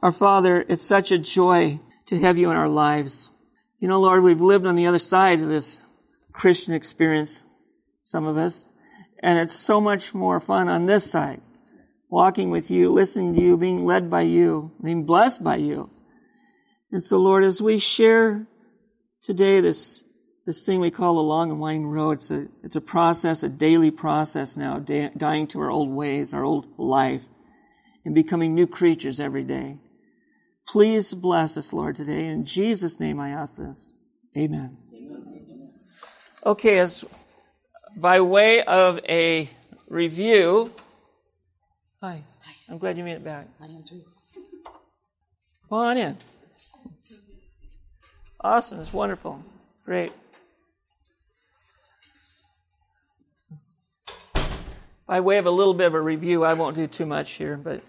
Our Father, it's such a joy to have you in our lives. You know, Lord, we've lived on the other side of this Christian experience, some of us, and it's so much more fun on this side. Walking with you, listening to you, being led by you, being blessed by you. And so, Lord, as we share today this thing we call the long and winding road, it's a process, a daily process now, dying to our old ways, our old life, and becoming new creatures every day. Please bless us, Lord, today. In Jesus' name I ask this. Amen. Okay, as by way of a review... Hi. I'm glad you made it back. I am too. Come on in. Awesome. It's wonderful. Great. By way of a little bit of a review, I won't do too much here, but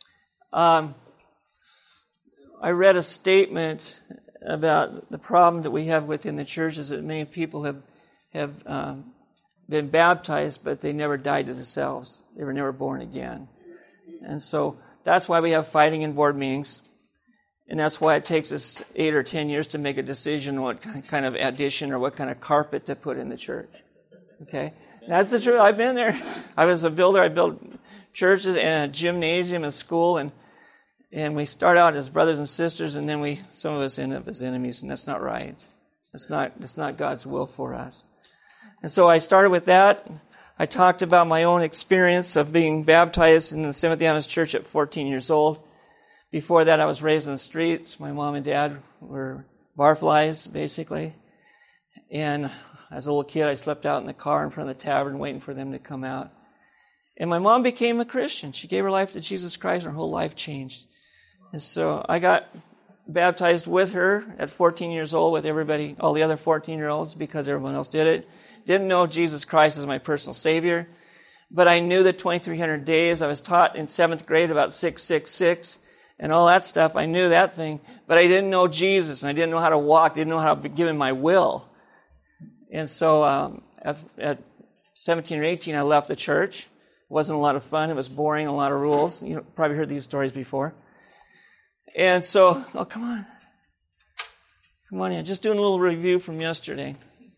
I read a statement about the problem that we have within the churches that many people have been baptized, but they never died to themselves. They were never born again. And so that's why we have fighting in board meetings. And that's why it takes us 8 or 10 years to make a decision what kind of addition or what kind of carpet to put in the church. Okay? That's the truth. I've been there. I was a builder. I built churches and a gymnasium and school, and we start out as brothers and sisters, and then some of us end up as enemies, and that's not right. That's not God's will for us. And so I started with that. I talked about my own experience of being baptized in the Seventh-day Adventist Church at 14 years old. Before that, I was raised in the streets. My mom and dad were barflies, basically. And as a little kid, I slept out in the car in front of the tavern waiting for them to come out. And my mom became a Christian. She gave her life to Jesus Christ, and her whole life changed. And so I got baptized with her at 14 years old with everybody, all the other 14-year-olds, because everyone else did it. Didn't know Jesus Christ as my personal Savior, but I knew the 2,300 days. I was taught in 7th grade about 666 and all that stuff. I knew that thing, but I didn't know Jesus, and I didn't know how to walk, didn't know how to give Him my will. And so at 17 or 18, I left the church. It wasn't a lot of fun. It was boring, a lot of rules. You probably heard these stories before. And so, come on. Come on in. Just doing a little review from yesterday.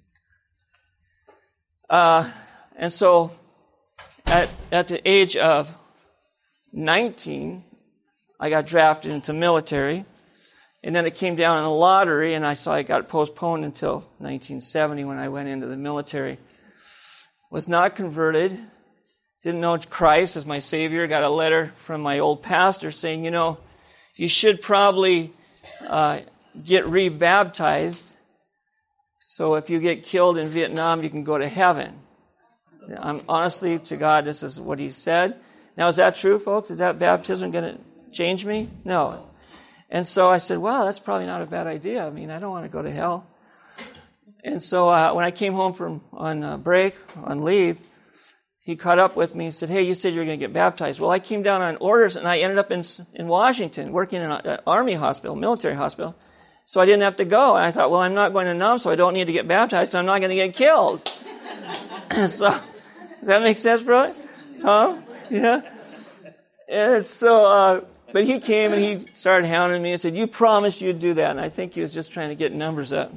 And so, at the age of 19, I got drafted into military, and then it came down in a lottery, and I saw it got postponed until 1970 when I went into the military. Was not converted, didn't know Christ as my Savior. Got a letter from my old pastor saying, you should probably get rebaptized. So if you get killed in Vietnam, you can go to heaven. Honestly, to God, this is what he said. Now, is that true, folks? Is that baptism going to change me? No. And so I said, well, that's probably not a bad idea. I mean, I don't want to go to hell. And so when I came home on break, on leave, he caught up with me and said, hey, you said you were going to get baptized. Well, I came down on orders, and I ended up in Washington working in an army hospital, military hospital. So I didn't have to go. And I thought, well, I'm not going to Nam, so I don't need to get baptized, so I'm not going to get killed. So, does that make sense, brother? Tom? Yeah? And so, but he came and he started hounding me and said, you promised you'd do that. And I think he was just trying to get numbers up.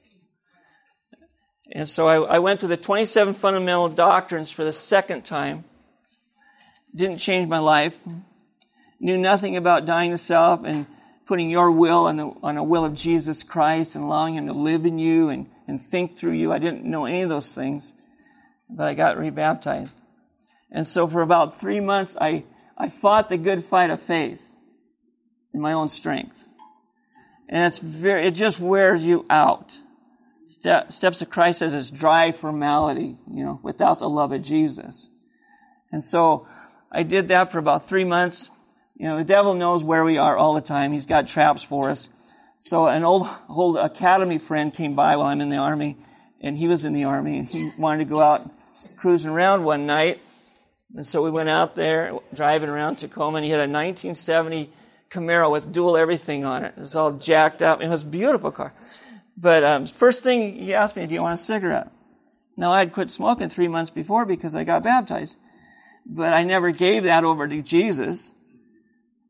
And so I went to the 27 fundamental doctrines for the second time. Didn't change my life. Knew nothing about dying to self and putting your will on the will of Jesus Christ and allowing Him to live in you and think through you. I didn't know any of those things, but I got rebaptized. And so for about 3 months, I fought the good fight of faith in my own strength. And it just wears you out. Steps of Christ says it's dry formality, without the love of Jesus. And so I did that for about 3 months. The devil knows where we are all the time. He's got traps for us. So an old academy friend came by while I'm in the Army, and he was in the Army, and he wanted to go out cruising around one night. And so we went out there, driving around Tacoma, and he had a 1970 Camaro with dual everything on it. It was all jacked up. It was a beautiful car. But first thing he asked me, do you want a cigarette? Now, I had quit smoking 3 months before because I got baptized. But I never gave that over to Jesus.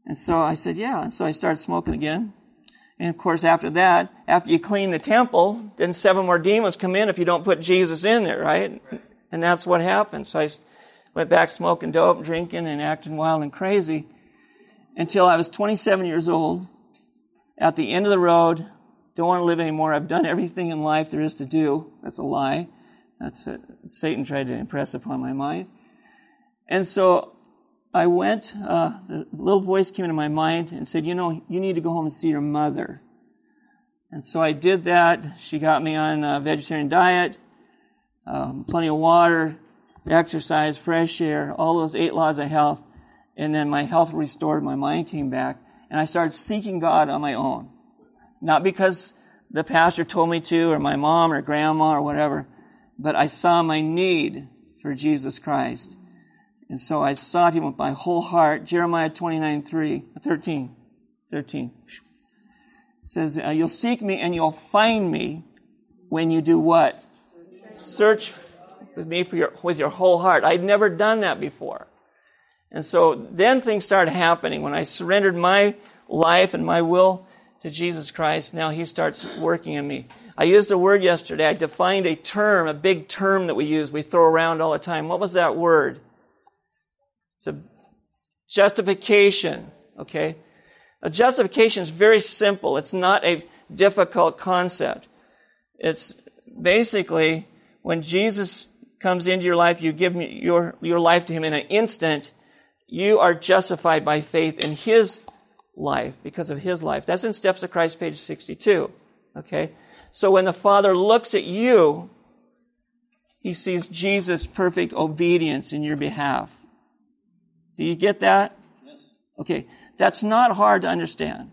And so I said, yeah. And so I started smoking again. And of course, after that, after you clean the temple, then 7 more demons come in if you don't put Jesus in there, right? And that's what happened. So I went back smoking dope, drinking, and acting wild and crazy until I was 27 years old, at the end of the road. Don't want to live anymore. I've done everything in life there is to do. That's a lie. That's it. Satan tried to impress upon my mind. And so I went, a little voice came into my mind and said, you need to go home and see your mother. And so I did that. She got me on a vegetarian diet, plenty of water, exercise, fresh air, all those 8 laws of health. And then my health restored, my mind came back, and I started seeking God on my own. Not because the pastor told me to, or my mom or grandma or whatever, but I saw my need for Jesus Christ. And so I sought him with my whole heart. Jeremiah 13 says, you'll seek me and you'll find me when you do what? Search with me with your whole heart. I'd never done that before. And so then things started happening. When I surrendered my life and my will to Jesus Christ, now he starts working in me. I used a word yesterday. I defined a term, a big term that we throw around all the time. What was that word? It's a justification, okay? A justification is very simple. It's not a difficult concept. It's basically when Jesus comes into your life, you give your life to him in an instant, you are justified by faith in his life, because of his life. That's in Steps of Christ, page 62. Okay? So when the Father looks at you, he sees Jesus' perfect obedience in your behalf. Do you get that? Okay. That's not hard to understand,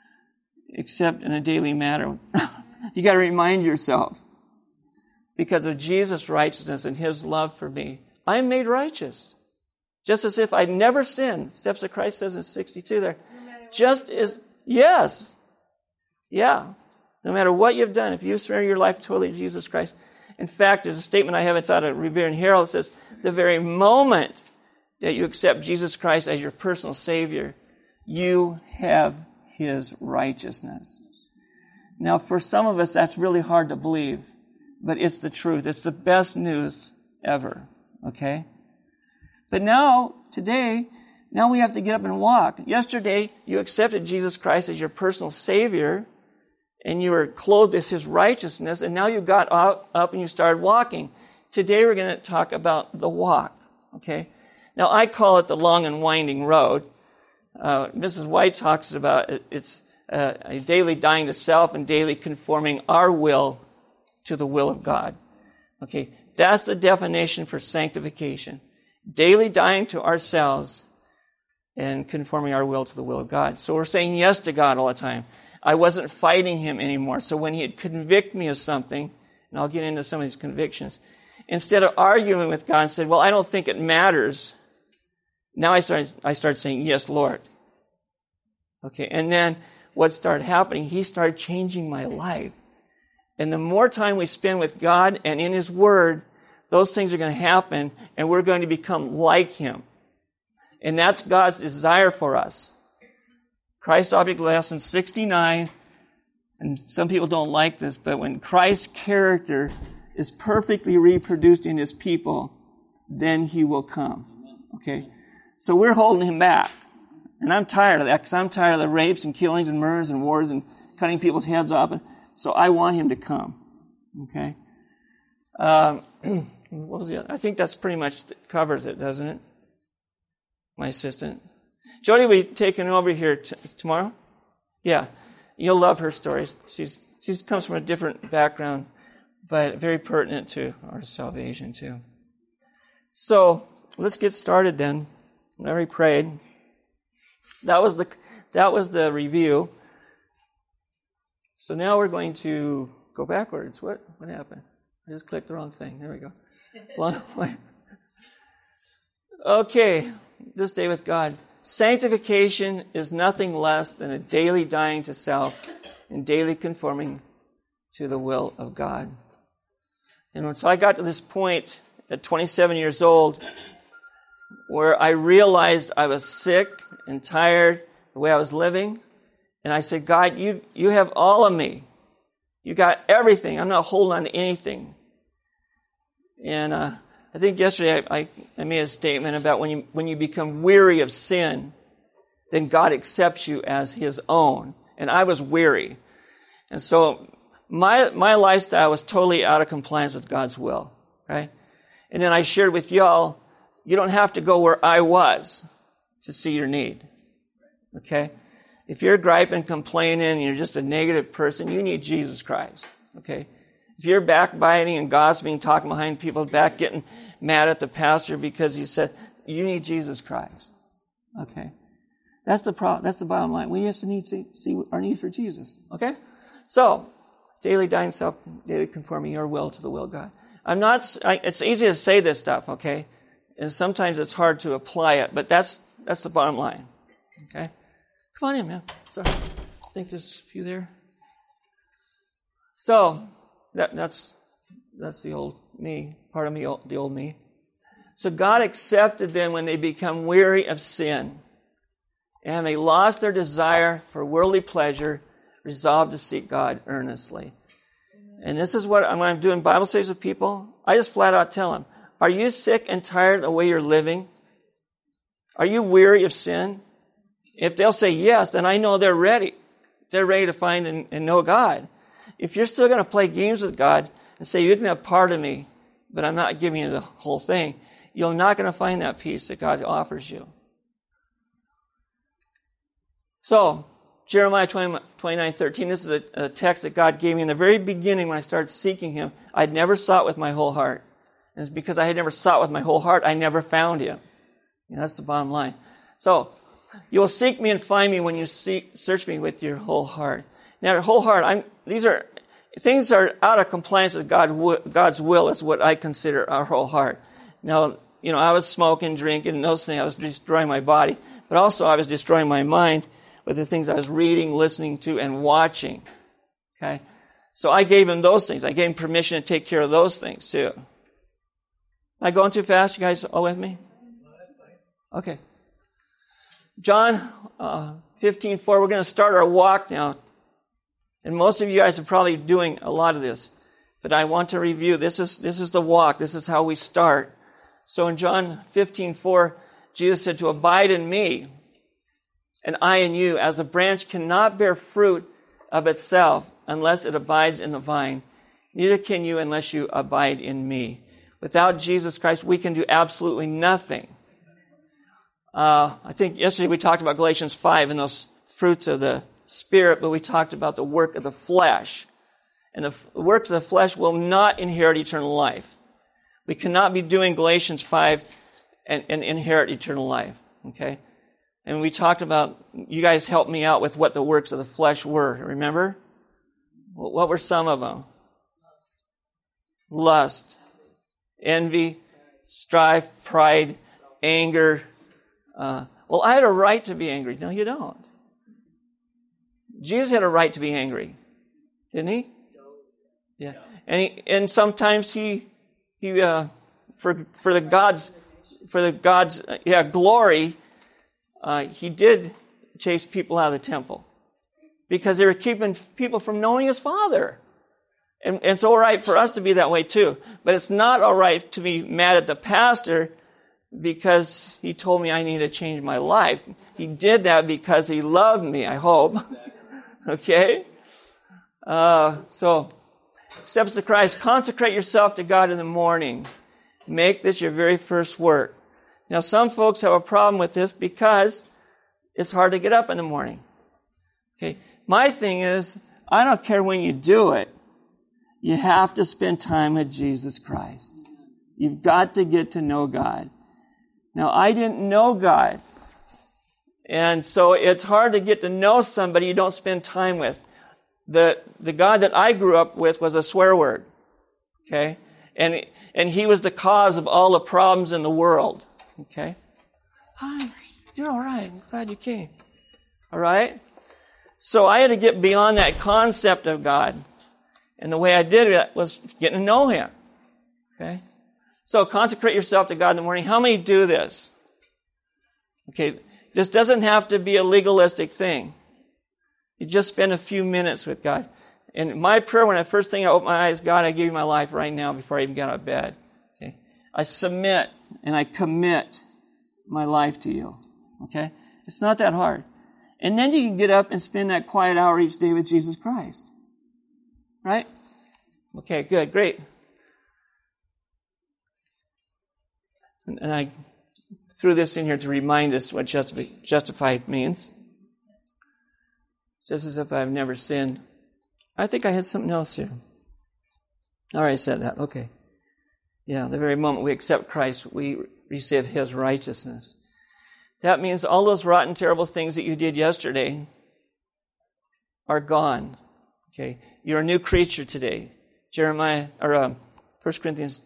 except in a daily matter. You got to remind yourself, because of Jesus' righteousness and his love for me, I am made righteous. Just as if I'd never sinned. Steps of Christ says in 62 there. Just as, yes. Yeah. No matter what you've done, if you surrender your life totally to Jesus Christ. In fact, there's a statement I have, it's out of Revere and Herald. It says, the very moment that you accept Jesus Christ as your personal Savior, you have his righteousness. Now, for some of us, that's really hard to believe, but it's the truth. It's the best news ever. Okay? But now, today, now we have to get up and walk. Yesterday, you accepted Jesus Christ as your personal Savior, and you were clothed with his righteousness, and now you got up and you started walking. Today, we're going to talk about the walk. Okay? Now, I call it the long and winding road. Mrs. White talks about it's a daily dying to self and daily conforming our will to the will of God. Okay? That's the definition for sanctification. Daily dying to ourselves and conforming our will to the will of God. So we're saying yes to God all the time. I wasn't fighting him anymore. So when he'd convict me of something, and I'll get into some of these convictions, instead of arguing with God and said, well, I don't think it matters, now I started saying, yes, Lord. Okay, and then what started happening, he started changing my life. And the more time we spend with God and in his word, those things are going to happen, and we're going to become like him. And that's God's desire for us. Christ Object Lesson 69, and some people don't like this, but when Christ's character is perfectly reproduced in his people, then he will come. Okay? So we're holding him back. And I'm tired of that, because I'm tired of the rapes and killings and murders and wars and cutting people's heads off. And so I want him to come. Okay? What was the other? I think that's pretty much covers it, doesn't it? My assistant. Jody will be taking over here tomorrow. Yeah. You'll love her stories. She comes from a different background, but very pertinent to our salvation too. So let's get started then. I already prayed. That was the review. So now we're going to go backwards. What happened? I just clicked the wrong thing. There we go. Okay, this day with God. Sanctification is nothing less than a daily dying to self and daily conforming to the will of God. And so I got to this point at 27 years old where I realized I was sick and tired the way I was living. And I said, God, you have all of me. You got everything. I'm not holding on to anything. And I think yesterday I made a statement about when you become weary of sin, then God accepts you as His own. And I was weary. And so my lifestyle was totally out of compliance with God's will, right? And then I shared with y'all, you don't have to go where I was to see your need, okay? If you're griping, complaining, and you're just a negative person, you need Jesus Christ, okay? If you're backbiting and gossiping, talking behind people's back, getting mad at the pastor because he said, you need Jesus Christ, okay? That's the problem. That's the bottom line. We just need to see our need for Jesus, okay? So, daily dying self, daily conforming your will to the will of God. It's easy to say this stuff, okay? And sometimes it's hard to apply it, but that's the bottom line, okay? Come on in, man. Sorry. I think there's a few there. So, that's the old me, part of me, the old me. So God accepted them when they become weary of sin, and they lost their desire for worldly pleasure, resolved to seek God earnestly. And this is when I'm doing Bible studies with people, I just flat out tell them, are you sick and tired of the way you're living? Are you weary of sin? If they'll say yes, then I know they're ready. They're ready to find and know God. If you're still going to play games with God and say, you can have part of me, but I'm not giving you the whole thing, you're not going to find that peace that God offers you. So, Jeremiah 29:13, this is a text that God gave me in the very beginning when I started seeking Him. I'd never sought with my whole heart. And it's because I had never sought with my whole heart, I never found Him. That's the bottom line. So, you will seek me and find me when you search me with your whole heart. Now, your whole heart, these are things that are out of compliance with God's will is what I consider our whole heart. Now, I was smoking, drinking, and those things. I was destroying my body. But also I was destroying my mind with the things I was reading, listening to, and watching. Okay? So I gave Him those things. I gave Him permission to take care of those things too. Am I going too fast? You guys all with me? Okay. John 15:4, we're going to start our walk now. And most of you guys are probably doing a lot of this. But I want to review. This is the walk. This is how we start. So in John 15:4, Jesus said to abide in me, and I in you, as a branch cannot bear fruit of itself unless it abides in the vine. Neither can you unless you abide in me. Without Jesus Christ, we can do absolutely nothing. I think yesterday we talked about Galatians 5 and those fruits of the Spirit, but we talked about the work of the flesh. And the works of the flesh will not inherit eternal life. We cannot be doing Galatians 5 and inherit eternal life. Okay? And we talked about, you guys helped me out with what the works of the flesh were. Remember? What were some of them? Lust, envy, strife, pride, anger. Well, I had a right to be angry. No, you don't. Jesus had a right to be angry. Didn't He? Yeah. And sometimes he for the God's glory, He did chase people out of the temple because they were keeping people from knowing His Father. And it's all right for us to be that way too. But it's not all right to be mad at the pastor because he told me I need to change my life. He did that because He loved me, I hope. Okay? So, steps to Christ. Consecrate yourself to God in the morning. Make this your very first work. Now, some folks have a problem with this because it's hard to get up in the morning. Okay? My thing is, I don't care when you do it. You have to spend time with Jesus Christ. You've got to get to know God. Now, I didn't know God. And so it's hard to get to know somebody you don't spend time with. The God that I grew up with was a swear word. Okay? And He was the cause of all the problems in the world. Okay? Hi, you're all right. I'm glad you came. All right? So I had to get beyond that concept of God. And the way I did it was getting to know Him. Okay? So consecrate yourself to God in the morning. How many do this? Okay. This doesn't have to be a legalistic thing. You just spend a few minutes with God. And my prayer when first thing I open my eyes, God, I give you my life right now before I even get out of bed. Okay? I submit and I commit my life to you. Okay? It's not that hard. And then you can get up and spend that quiet hour each day with Jesus Christ. Right? Okay, good, great. And I threw this in here to remind us what justified means. Just as if I've never sinned. I think I had something else here. All right, I said that. Okay. Yeah, the very moment we accept Christ, we receive His righteousness. That means all those rotten, terrible things that you did yesterday are gone. Okay, you're a new creature today. 2 Corinthians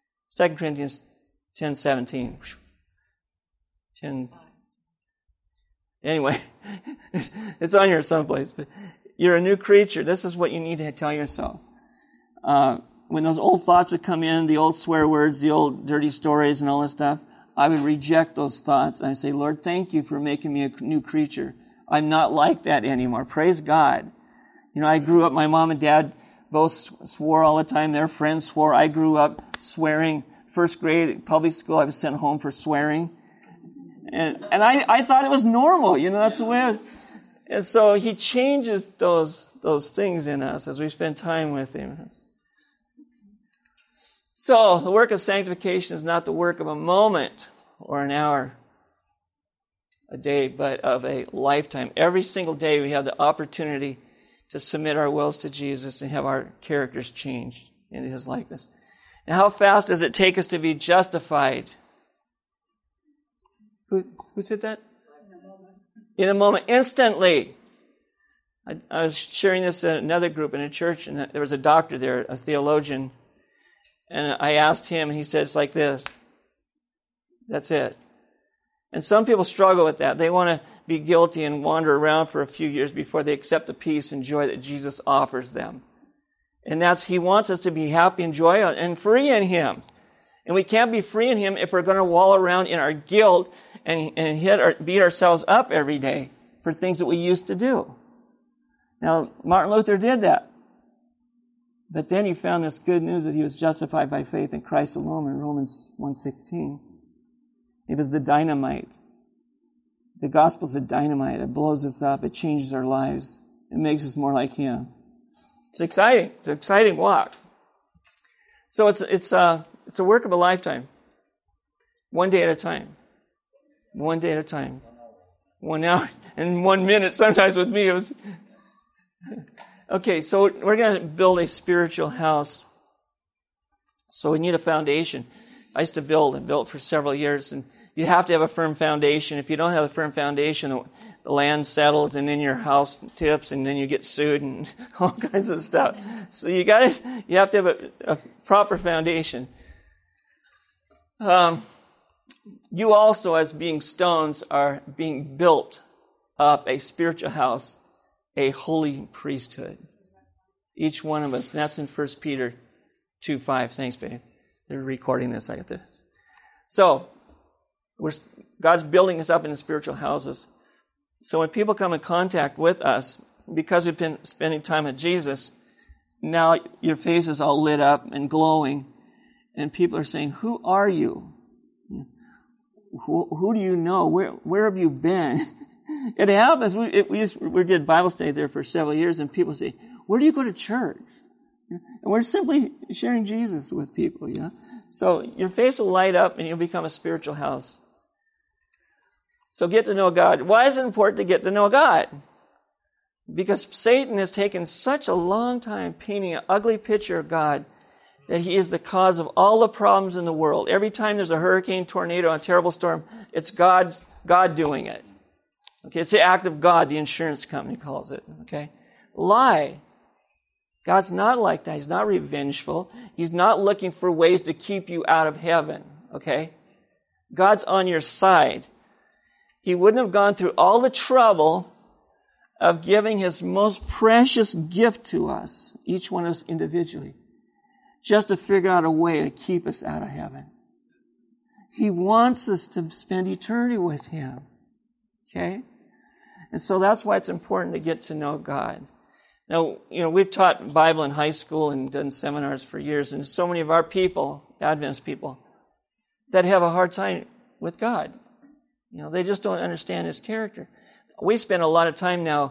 10:17. 10. Anyway, it's on here someplace. But you're a new creature. This is what you need to tell yourself. When those old thoughts would come in, the old swear words, the old dirty stories and all this stuff, I would reject those thoughts. I would say, Lord, thank you for making me a new creature. I'm not like that anymore. Praise God. You know, I grew up, my mom and dad both swore all the time. Their friends swore. I grew up swearing. First grade, public school, I was sent home for swearing. And I thought it was normal. You know, that's the way it was. And so He changes those things in us as we spend time with Him. So the work of sanctification is not the work of a moment or an hour, a day, but of a lifetime. Every single day we have the opportunity to submit our wills to Jesus and have our characters changed into His likeness. Now, how fast does it take us to be justified? Who said that? In a moment. Instantly. I was sharing this in another group in a church, and there was a doctor there, a theologian, and I asked him, and he said, it's like this. That's it. And some people struggle with that. They want to be guilty and wander around for a few years before they accept the peace and joy that Jesus offers them. And He wants us to be happy and joyous and free in Him. And we can't be free in Him if we're going to wallow around in our guilt and beat ourselves up every day for things that we used to do. Now, Martin Luther did that. But then he found this good news that he was justified by faith in Christ alone in Romans 1:16. It was the dynamite. The gospel's a dynamite. It blows us up. It changes our lives. It makes us more like Him. It's exciting. It's an exciting walk. So it's a work of a lifetime. One day at a time. One day at a time. 1 hour and 1 minute. Sometimes with me it was... Okay, so we're going to build a spiritual house. So we need a foundation. I used to build and built for several years, and you have to have a firm foundation. If you don't have a firm foundation, the land settles, and then your house tips, and then you get sued and all kinds of stuff. So you have to have a proper foundation. You also, as being stones, are being built up a spiritual house, a holy priesthood. Each one of us. And that's in 1 Peter 2:5. Thanks, babe. They're recording this. I got this. So, God's building us up into spiritual houses. So when people come in contact with us, because we've been spending time with Jesus, now your face is all lit up and glowing, and people are saying, "Who are you? Who do you know? Where have you been?" It happens. We did Bible study there for several years, and people say, "Where do you go to church?" And we're simply sharing Jesus with people, you know. So your face will light up, and you'll become a spiritual house. So get to know God. Why is it important to get to know God? Because Satan has taken such a long time painting an ugly picture of God that he is the cause of all the problems in the world. Every time there's a hurricane, tornado, a terrible storm, it's God doing it. Okay, it's the act of God, the insurance company calls it. Okay? Lie. God's not like that. He's not revengeful. He's not looking for ways to keep you out of heaven. Okay? God's on your side. He wouldn't have gone through all the trouble of giving His most precious gift to us, each one of us individually, just to figure out a way to keep us out of heaven. He wants us to spend eternity with Him. Okay? And so that's why it's important to get to know God. Now, we've taught Bible in high school and done seminars for years, and so many of our people, Adventist people, that have a hard time with God. They just don't understand His character. We spend a lot of time now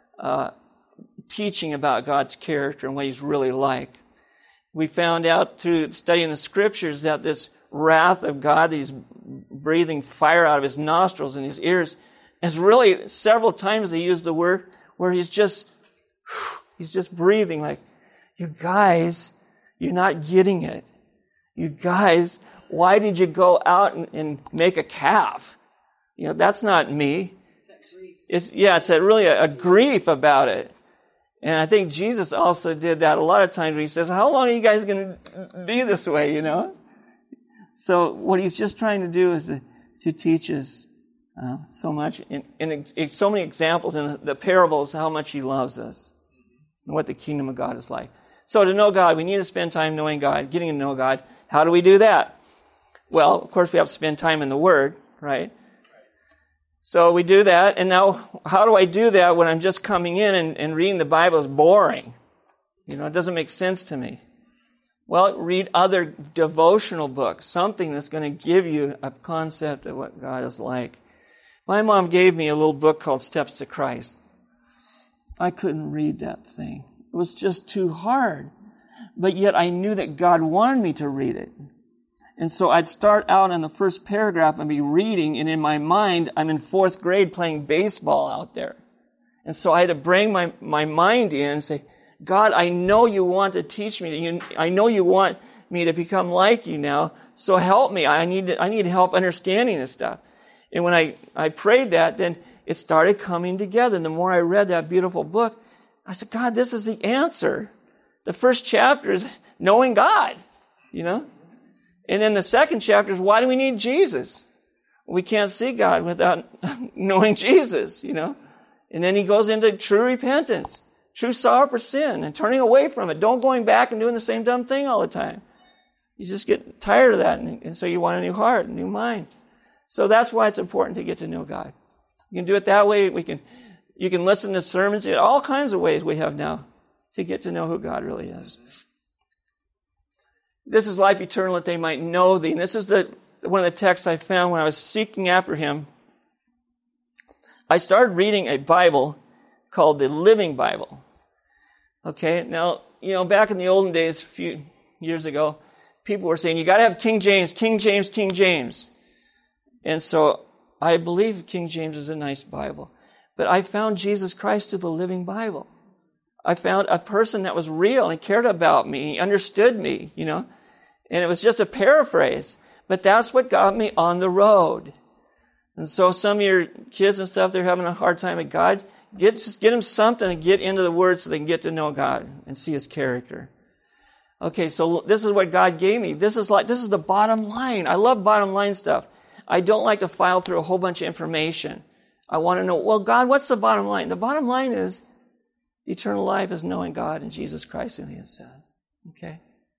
teaching about God's character and what He's really like. We found out through studying the Scriptures that this wrath of God, He's breathing fire out of His nostrils and His ears, is really several times they use the word where He's just breathing like, you guys, you're not getting it. You guys, why did you go out and make a calf? That's not me. It's really a grief about it. And I think Jesus also did that a lot of times when He says, how long are you guys going to be this way, So what He's just trying to do is to teach us so much, in so many examples in the parables, how much He loves us and what the kingdom of God is like. So to know God, we need to spend time knowing God, getting to know God. How do we do that? Well, of course, we have to spend time in the Word, right? So we do that, and now how do I do that when I'm just coming in and reading the Bible is boring? It doesn't make sense to me. Well, read other devotional books, something that's going to give you a concept of what God is like. My mom gave me a little book called Steps to Christ. I couldn't read that thing. It was just too hard. But yet I knew that God wanted me to read it. And so I'd start out in the first paragraph and be reading, and in my mind, I'm in 4th grade playing baseball out there. And so I had to bring my mind in and say, God, I know you want to teach me. I know you want me to become like you now, so help me. I need help understanding this stuff. And when I prayed that, then it started coming together. And the more I read that beautiful book, I said, God, this is the answer. The first chapter is knowing God, And then the second chapter is, why do we need Jesus? We can't see God without knowing Jesus, And then he goes into true repentance, true sorrow for sin, and turning away from it. Don't going back and doing the same dumb thing all the time. You just get tired of that, and so you want a new heart, a new mind. So that's why it's important to get to know God. You can do it that way. You can listen to sermons in all kinds of ways we have now to get to know who God really is. This is life eternal, that they might know thee. And this is one of the texts I found when I was seeking after him. I started reading a Bible called the Living Bible. Okay, now, back in the olden days, a few years ago, people were saying, you got to have King James, King James, King James. And so I believe King James is a nice Bible. But I found Jesus Christ through the Living Bible. I found a person that was real and cared about me, he understood me, And it was just a paraphrase. But that's what got me on the road. And so some of your kids and stuff, they're having a hard time with God. Just get them something to get into the Word so they can get to know God and see His character. Okay, so this is what God gave me. This is the bottom line. I love bottom line stuff. I don't like to file through a whole bunch of information. I want to know, well, God, what's the bottom line? The bottom line is eternal life is knowing God and Jesus Christ whom He has sent. Okay?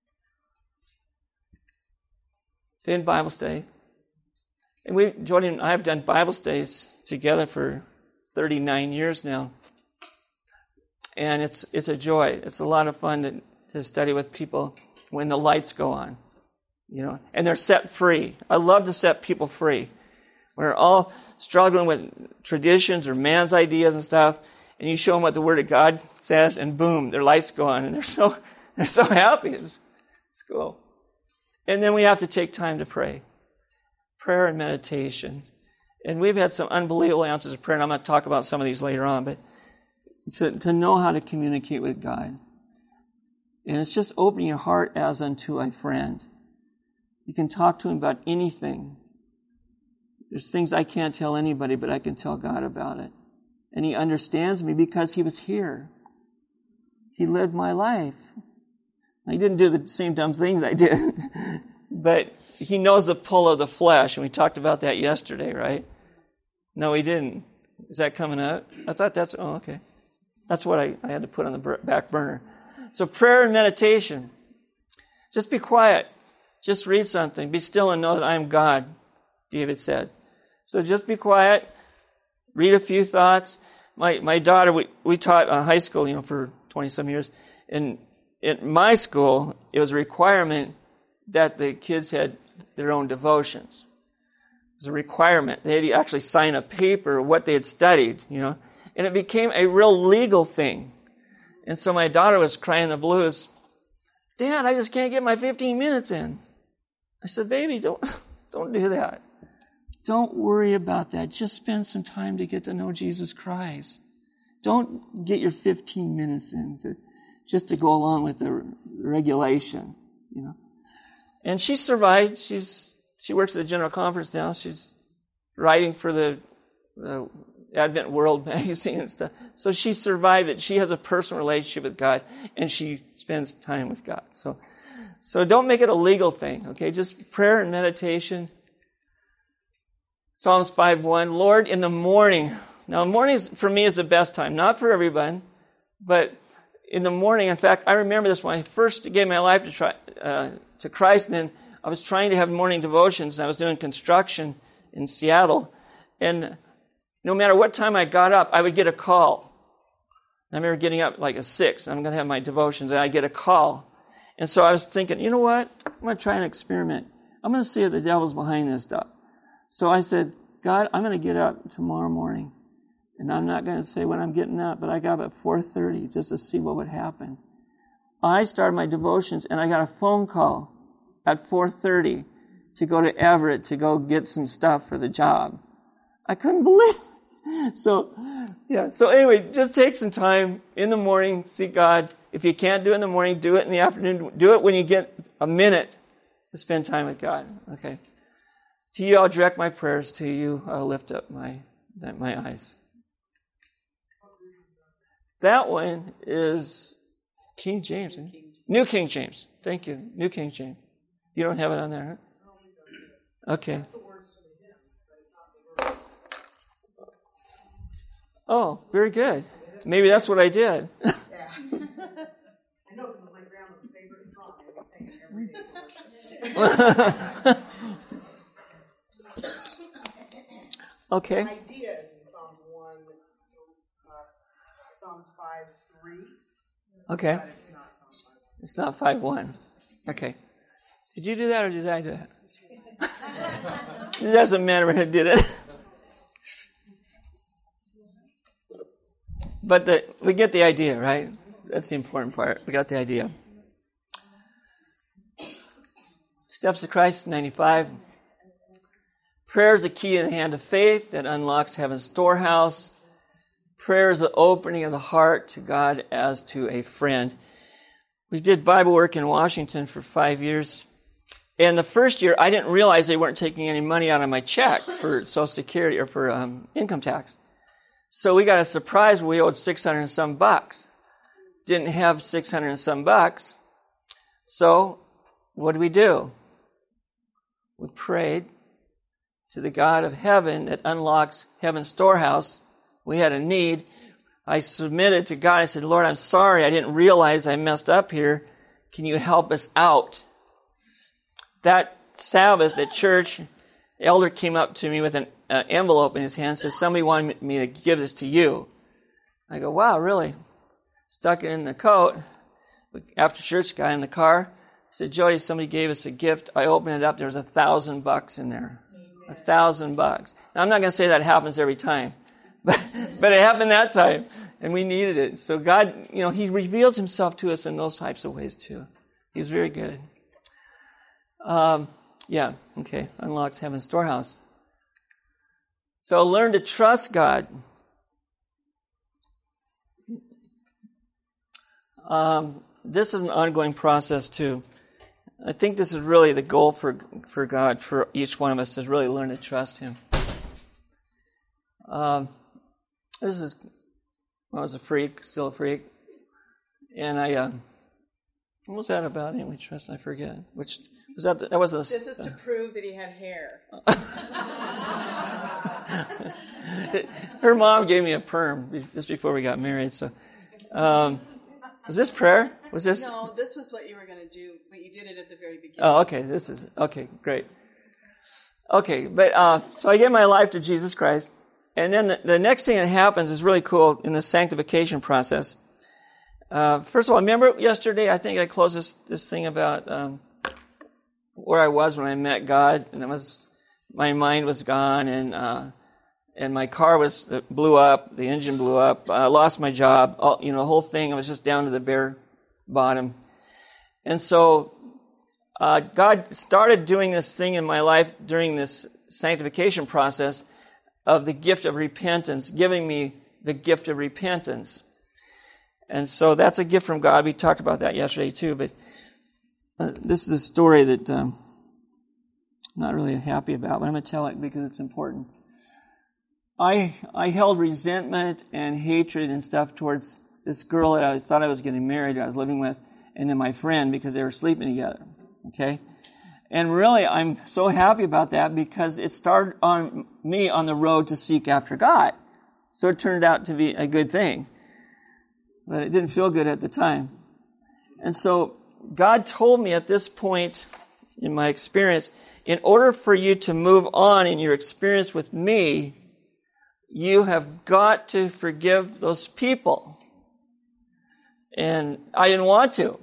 Then Bible study. And Jordan and I have done Bible studies together for 39 years now. And it's a joy. It's a lot of fun to study with people when the lights go on. And they're set free. I love to set people free. We're all struggling with traditions or man's ideas and stuff, and you show them what the Word of God says, and boom, their lights go on, and they're so happy. It's cool. And then we have to take time to pray. Prayer and meditation. And we've had some unbelievable answers of prayer, and I'm going to talk about some of these later on, but to know how to communicate with God. And it's just opening your heart as unto a friend. You can talk to Him about anything. There's things I can't tell anybody, but I can tell God about it. And He understands me because He was here. He lived my life. He didn't do the same dumb things I did. But He knows the pull of the flesh, and we talked about that yesterday, right? No, He didn't. Is that coming up? I thought okay. That's what I had to put on the back burner. So prayer and meditation. Just be quiet. Just read something. Be still and know that I am God, David said. So just be quiet read a few thoughts. My daughter, we taught high school, for 20-some years. And at my school, it was a requirement that the kids had their own devotions. It was a requirement. They had to actually sign a paper what they had studied, And it became a real legal thing. And so my daughter was crying the blues. Dad, I just can't get my 15 minutes in. I said, baby, don't do that. Don't worry about that. Just spend some time to get to know Jesus Christ. Don't get your 15 minutes in just to go along with the regulation, And she survived. She works at the General Conference now. She's writing for the Advent World magazine and stuff. So she survived it. She has a personal relationship with God, and she spends time with God. So don't make it a legal thing, okay? Just prayer and meditation. Psalms 5:1, Lord, in the morning. Now, the morning for me is the best time. Not for everyone, but in the morning. In fact, I remember this when I first gave my life to Christ, and then I was trying to have morning devotions, and I was doing construction in Seattle. And no matter what time I got up, I would get a call. I remember getting up like at 6, and I'm going to have my devotions, and I get a call. And so I was thinking, you know what? I'm going to try an experiment. I'm going to see if the devil's behind this stuff. So I said, God, I'm going to get up tomorrow morning. And I'm not going to say when I'm getting up, but I got up at 4:30 just to see what would happen. I started my devotions, and I got a phone call at 4:30 to go to Everett to go get some stuff for the job. I couldn't believe it. So anyway, just take some time in the morning, seek God. If you can't do it in the morning, do it in the afternoon. Do it when you get a minute to spend time with God. Okay. To you, I'll direct my prayers. To you, I'll lift up my eyes. That one is King James. Isn't it? New King James. Thank you. New King James. You don't have it on there, huh? Okay. Oh, very good. Maybe that's what I did. Yeah. I know it was my grandma's favorite song. I sang it every day. Okay. The idea is in Psalms 1, Psalms 5:3. Okay. But it's not Psalms 5:1. It's not 5:1. Okay. Did you do that or did I do it? It doesn't matter when I did it. But we get the idea, right? That's the important part. We got the idea. Steps of Christ, 95. Prayer is the key in the hand of faith that unlocks heaven's storehouse. Prayer is the opening of the heart to God as to a friend. We did Bible work in Washington for 5 years. And the first year, I didn't realize they weren't taking any money out of my check for Social Security or for income tax. So we got a surprise. We owed $600 and some bucks. Didn't have $600 and some bucks. So what did we do? We prayed to the God of heaven that unlocks heaven's storehouse. We had a need. I submitted to God. I said, Lord, I'm sorry. I didn't realize I messed up here. Can you help us out? That Sabbath at church, the elder came up to me with an envelope in his hand and said, somebody wanted me to give this to you. I go, wow, really? Stuck it in the coat. After church, got in the car. I said, Jody, somebody gave us a gift. I opened it up. There was $1,000 in there. $1,000. Now, I'm not going to say that happens every time, but it happened that time, and we needed it. So God, He reveals Himself to us in those types of ways too. He's very good. Unlocks heaven's storehouse. So learn to trust God. This is an ongoing process too. I think this is really the goal for God, for each one of us, to really learn to trust Him. I was a freak, still a freak. And what was that about? Anyway, trust, I forget. Which was that? That was This is to prove that he had hair. Her mom gave me a perm just before we got married. So, was this prayer? Was this? No, this was what you were going to do, but you did it at the very beginning. Oh, okay. This is okay. Great. Okay, but so I gave my life to Jesus Christ, And then the next thing that happens is really cool in the sanctification process. First of all, remember yesterday, I think I closed this thing about where I was when I met God, and my mind was gone, and my car blew up, the engine blew up, I lost my job, the whole thing, I was just down to the bare bottom. And so God started doing this thing in my life during this sanctification process of the gift of repentance, giving me the gift of repentance. And so that's a gift from God. We talked about that yesterday too, but this is a story that I'm not really happy about, but I'm going to tell it because it's important. I held resentment and hatred and stuff towards this girl that I thought I was getting married, I was living with, and then my friend, because they were sleeping together. Okay? And really, I'm so happy about that because it started on me on the road to seek after God. So it turned out to be a good thing. But it didn't feel good at the time. And so God told me at this point in my experience, in order for you to move on in your experience with me, you have got to forgive those people. And I didn't want to.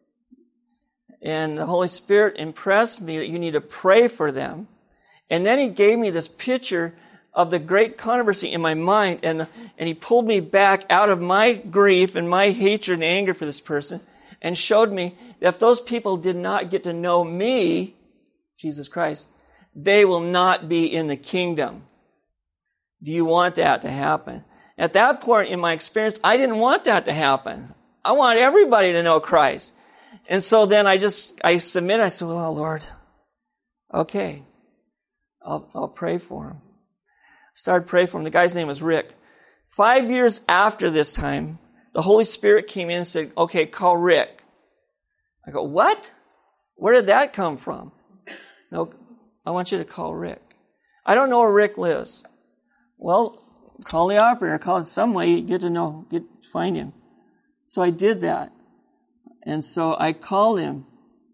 And the Holy Spirit impressed me that you need to pray for them. And then He gave me this picture of the great controversy in my mind, and He pulled me back out of my grief and my hatred and anger for this person, and showed me that if those people did not get to know me, Jesus Christ, they will not be in the kingdom. Do you want that to happen? At that point in my experience, I didn't want that to happen. I want everybody to know Christ. And so then I submit. I said, well, Lord, okay, I'll pray for him. I started praying for him. The guy's name was Rick. 5 years after this time, the Holy Spirit came in and said, okay, call Rick. I go, what? Where did that come from? No, I want you to call Rick. I don't know where Rick lives. Well, call the operator, call it some way, find him. So I did that. And so I called him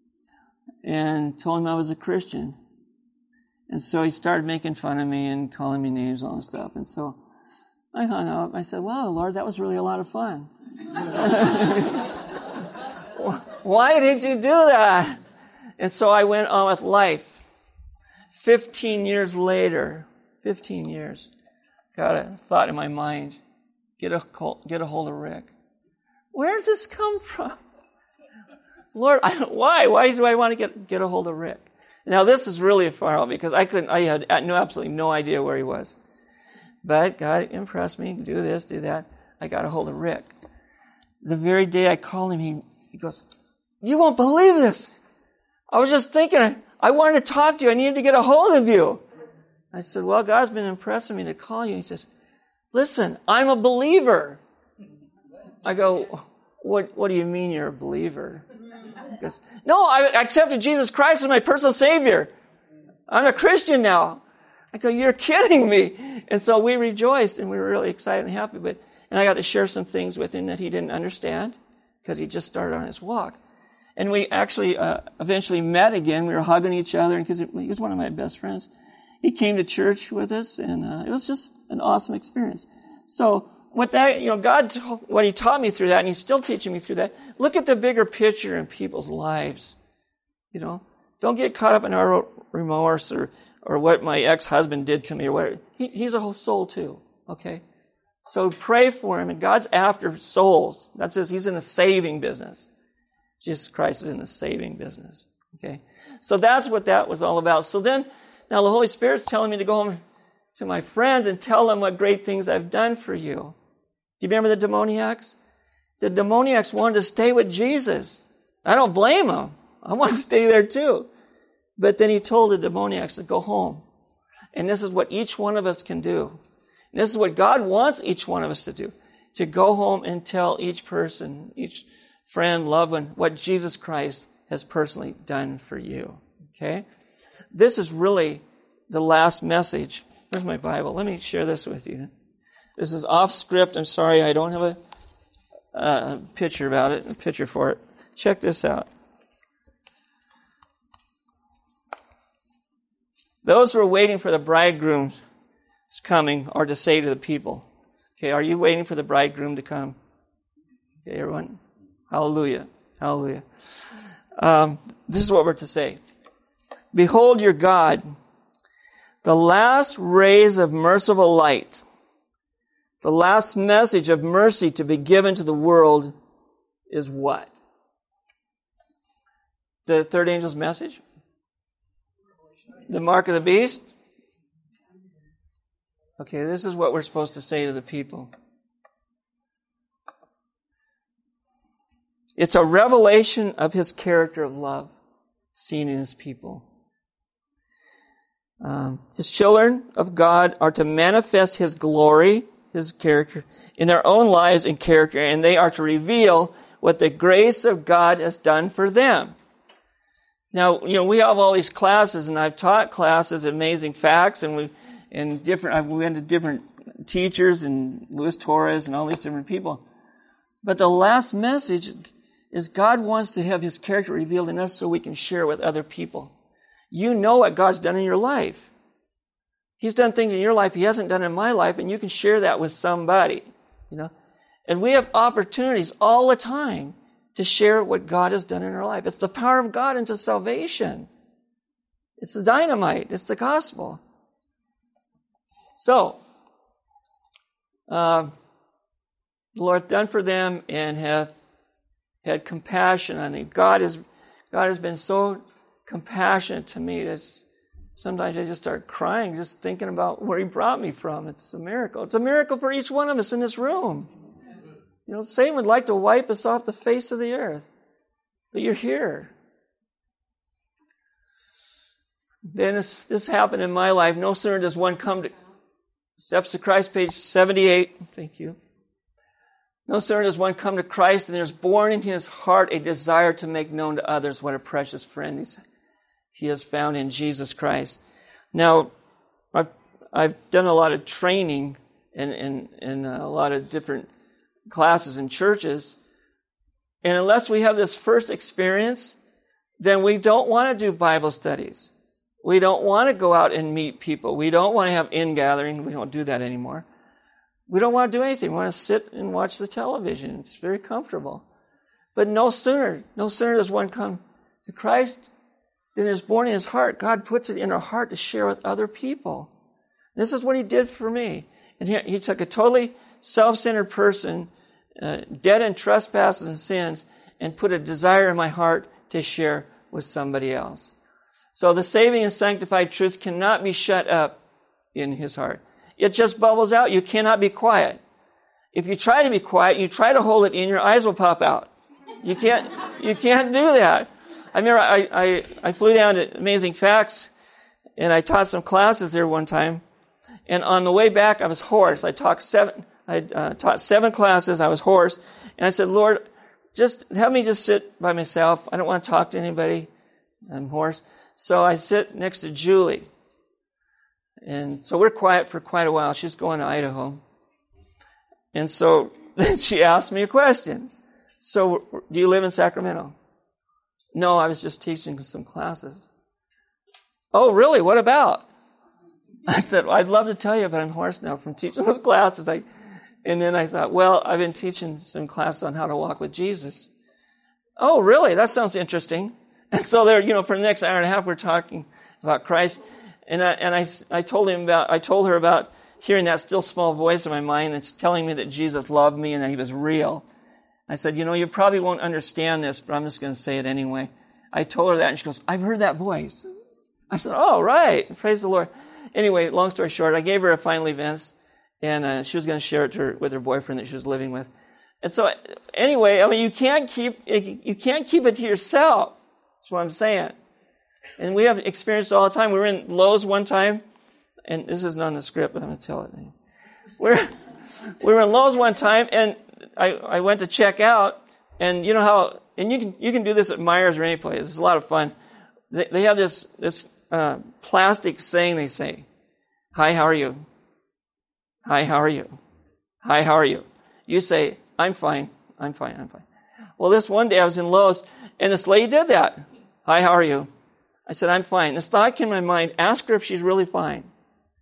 and told him I was a Christian. And so he started making fun of me and calling me names and all that stuff. And so I hung up. I said, wow, Lord, that was really a lot of fun. Why did you do that? And so I went on with life. 15 years later, got a thought in my mind, get a hold of Rick. Where did this come from? Lord, why? Why do I want to get a hold of Rick? Now this is really far out because I had absolutely no idea where he was. But God impressed me, do this, do that. I got a hold of Rick. The very day I called him, he goes, you won't believe this. I was just thinking, I wanted to talk to you. I needed to get a hold of you. I said, well, God's been impressing me to call you. He says, listen, I'm a believer. I go, what do you mean you're a believer? He goes, no, I accepted Jesus Christ as my personal Savior. I'm a Christian now. I go, you're kidding me. And so we rejoiced and we were really excited and happy. And I got to share some things with him that he didn't understand because he just started on his walk. And we actually eventually met again. We were hugging each other because he was one of my best friends. He came to church with us, and it was just an awesome experience. So with that, God, what He taught me through that, and He's still teaching me through that, look at the bigger picture in people's lives. Don't get caught up in our remorse or what my ex-husband did to me or whatever. He's a whole soul too, okay? So pray for him, and God's after souls. That says He's in the saving business. Jesus Christ is in the saving business, okay? So that's what that was all about. So then, now the Holy Spirit's telling me to go home to my friends and tell them what great things I've done for you. Do you remember the demoniacs? The demoniacs wanted to stay with Jesus. I don't blame them. I want to stay there too. But then He told the demoniacs to go home. And this is what each one of us can do. And this is what God wants each one of us to do. To go home and tell each person, each friend, loved one, what Jesus Christ has personally done for you. Okay? This is really the last message. Where's my Bible? Let me share this with you. This is off script. I'm sorry, I don't have a picture for it. Check this out. Those who are waiting for the bridegroom is coming are to say to the people. Okay, are you waiting for the bridegroom to come? Okay, everyone? Hallelujah. Hallelujah. This is what we're to say. Behold your God, the last rays of merciful light, the last message of mercy to be given to the world is what? The third angel's message? The mark of the beast? Okay, this is what we're supposed to say to the people. It's a revelation of his character of love seen in his people. His children of God are to manifest his glory, his character, in their own lives and character, and they are to reveal what the grace of God has done for them. Now, we have all these classes, and I've taught classes, Amazing Facts, and we went to different teachers, and Luis Torres, and all these different people. But the last message is God wants to have his character revealed in us so we can share with other people. You know what God's done in your life. He's done things in your life he hasn't done in my life, and you can share that with somebody. And we have opportunities all the time to share what God has done in our life. It's the power of God into salvation. It's the dynamite. It's the gospel. So, the Lord hath done for them and hath had compassion on them. God has been so compassionate to me that sometimes I just start crying just thinking about where he brought me from. It's a miracle. It's a miracle for each one of us in this room. Satan would like to wipe us off the face of the earth. But you're here. Then this happened in my life. No sooner does one come to Steps to Christ, page 78. Thank you. No sooner does one come to Christ and there's born in his heart a desire to make known to others what a precious friend he has found in Jesus Christ. Now, I've done a lot of training in a lot of different classes in churches, and unless we have this first experience, then we don't want to do Bible studies. We don't want to go out and meet people. We don't want to have in-gathering. We don't do that anymore. We don't want to do anything. We want to sit and watch the television. It's very comfortable. But no sooner does one come to Christ than is born in his heart. God puts it in our heart to share with other people. This is what he did for me. And he took a totally self-centered person, dead in trespasses and sins, and put a desire in my heart to share with somebody else. So the saving and sanctified truth cannot be shut up in his heart. It just bubbles out. You cannot be quiet. If you try to be quiet, you try to hold it in, your eyes will pop out. You can't do that. I remember I flew down to Amazing Facts, and I taught some classes there one time. And on the way back, I was hoarse. I taught 7 classes. I was hoarse. And I said, Lord, just help me just sit by myself. I don't want to talk to anybody. I'm hoarse. So I sit next to Julie. And so we're quiet for quite a while. She's going to Idaho. And so then she asked me a question. So, do you live in Sacramento? No, I was just teaching some classes. Oh, really? What about? I said, well, I'd love to tell you, but I'm hoarse now from teaching those classes. And then I thought, well, I've been teaching some classes on how to walk with Jesus. Oh, really? That sounds interesting. And so there, for the next hour and a half, we're talking about Christ. And I told her about hearing that still small voice in my mind that's telling me that Jesus loved me and that he was real. I said, you probably won't understand this, but I'm just going to say it anyway. I told her that, and she goes, I've heard that voice. I said, oh, right. Praise the Lord. Anyway, long story short, I gave her a final events, and she was going to share it with her boyfriend that she was living with. And so, anyway, you can't keep it to yourself. That's what I'm saying. And we have experienced it all the time. We were in Lowe's one time, and this isn't on the script, but I'm going to tell it. We were in Lowe's one time, and I went to check out, and you know how, and you can do this at Myers or any place. It's a lot of fun. They have this plastic saying they say, hi, how are you? Hi, how are you? Hi, how are you? You say, I'm fine. Well, this one day I was in Lowe's, and this lady did that. Hi, how are you? I said, I'm fine. This thought came in my mind, ask her if she's really fine.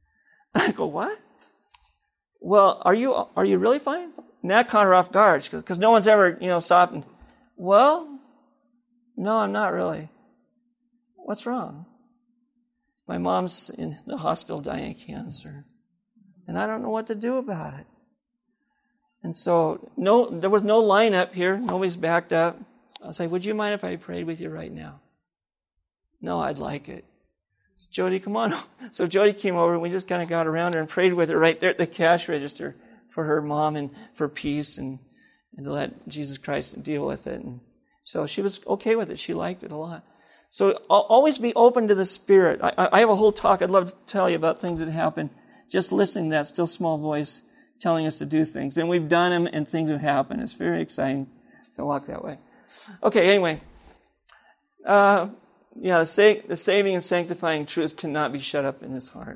I go, what? Well, are you really fine? And that caught her off guard because no one's ever, stopped and, well, no, I'm not really. What's wrong? My mom's in the hospital dying of cancer. And I don't know what to do about it. And so, there was no line up here. Nobody's backed up. I was like, would you mind if I prayed with you right now? No, I'd like it. Jody, come on. So Jody came over and we just kind of got around her and prayed with her right there at the cash register for her mom and for peace and to let Jesus Christ deal with it. And so she was okay with it. She liked it a lot. So always be open to the Spirit. I have a whole talk I'd love to tell you about things that happen. Just listening to that still small voice telling us to do things. And we've done them and things have happened. It's very exciting to walk that way. Okay, anyway. The saving and sanctifying truth cannot be shut up in his heart.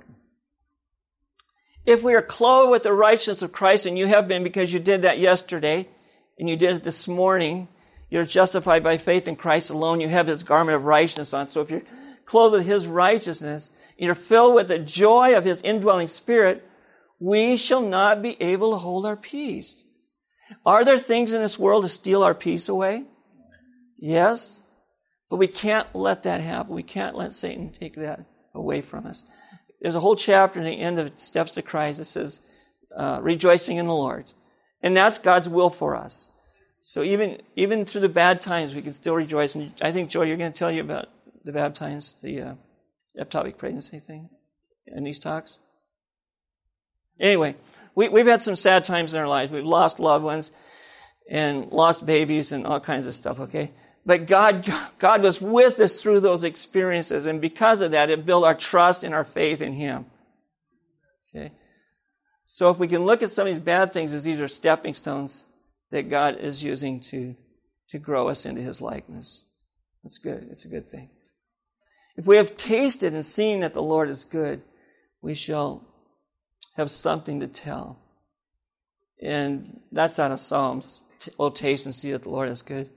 If we are clothed with the righteousness of Christ, and you have been because you did that yesterday, and you did it this morning, you're justified by faith in Christ alone, you have his garment of righteousness on. So if you're clothed with his righteousness, and you're filled with the joy of his indwelling Spirit, we shall not be able to hold our peace. Are there things in this world to steal our peace away? Yes. But we can't let that happen. We can't let Satan take that away from us. There's a whole chapter in the end of Steps to Christ that says, rejoicing in the Lord. And that's God's will for us. So even through the bad times, we can still rejoice. And I think, Joy, you're going to tell you about the bad times, the ectopic pregnancy thing in these talks. Anyway, we've had some sad times in our lives. We've lost loved ones and lost babies and all kinds of stuff, okay? But God was with us through those experiences, and because of that, it built our trust and our faith in him. Okay? So if we can look at some of these bad things as these are stepping stones that God is using to grow us into his likeness. That's good. It's a good thing. If we have tasted and seen that the Lord is good, we shall have something to tell. And that's out of Psalms. Oh, taste and see that the Lord is good.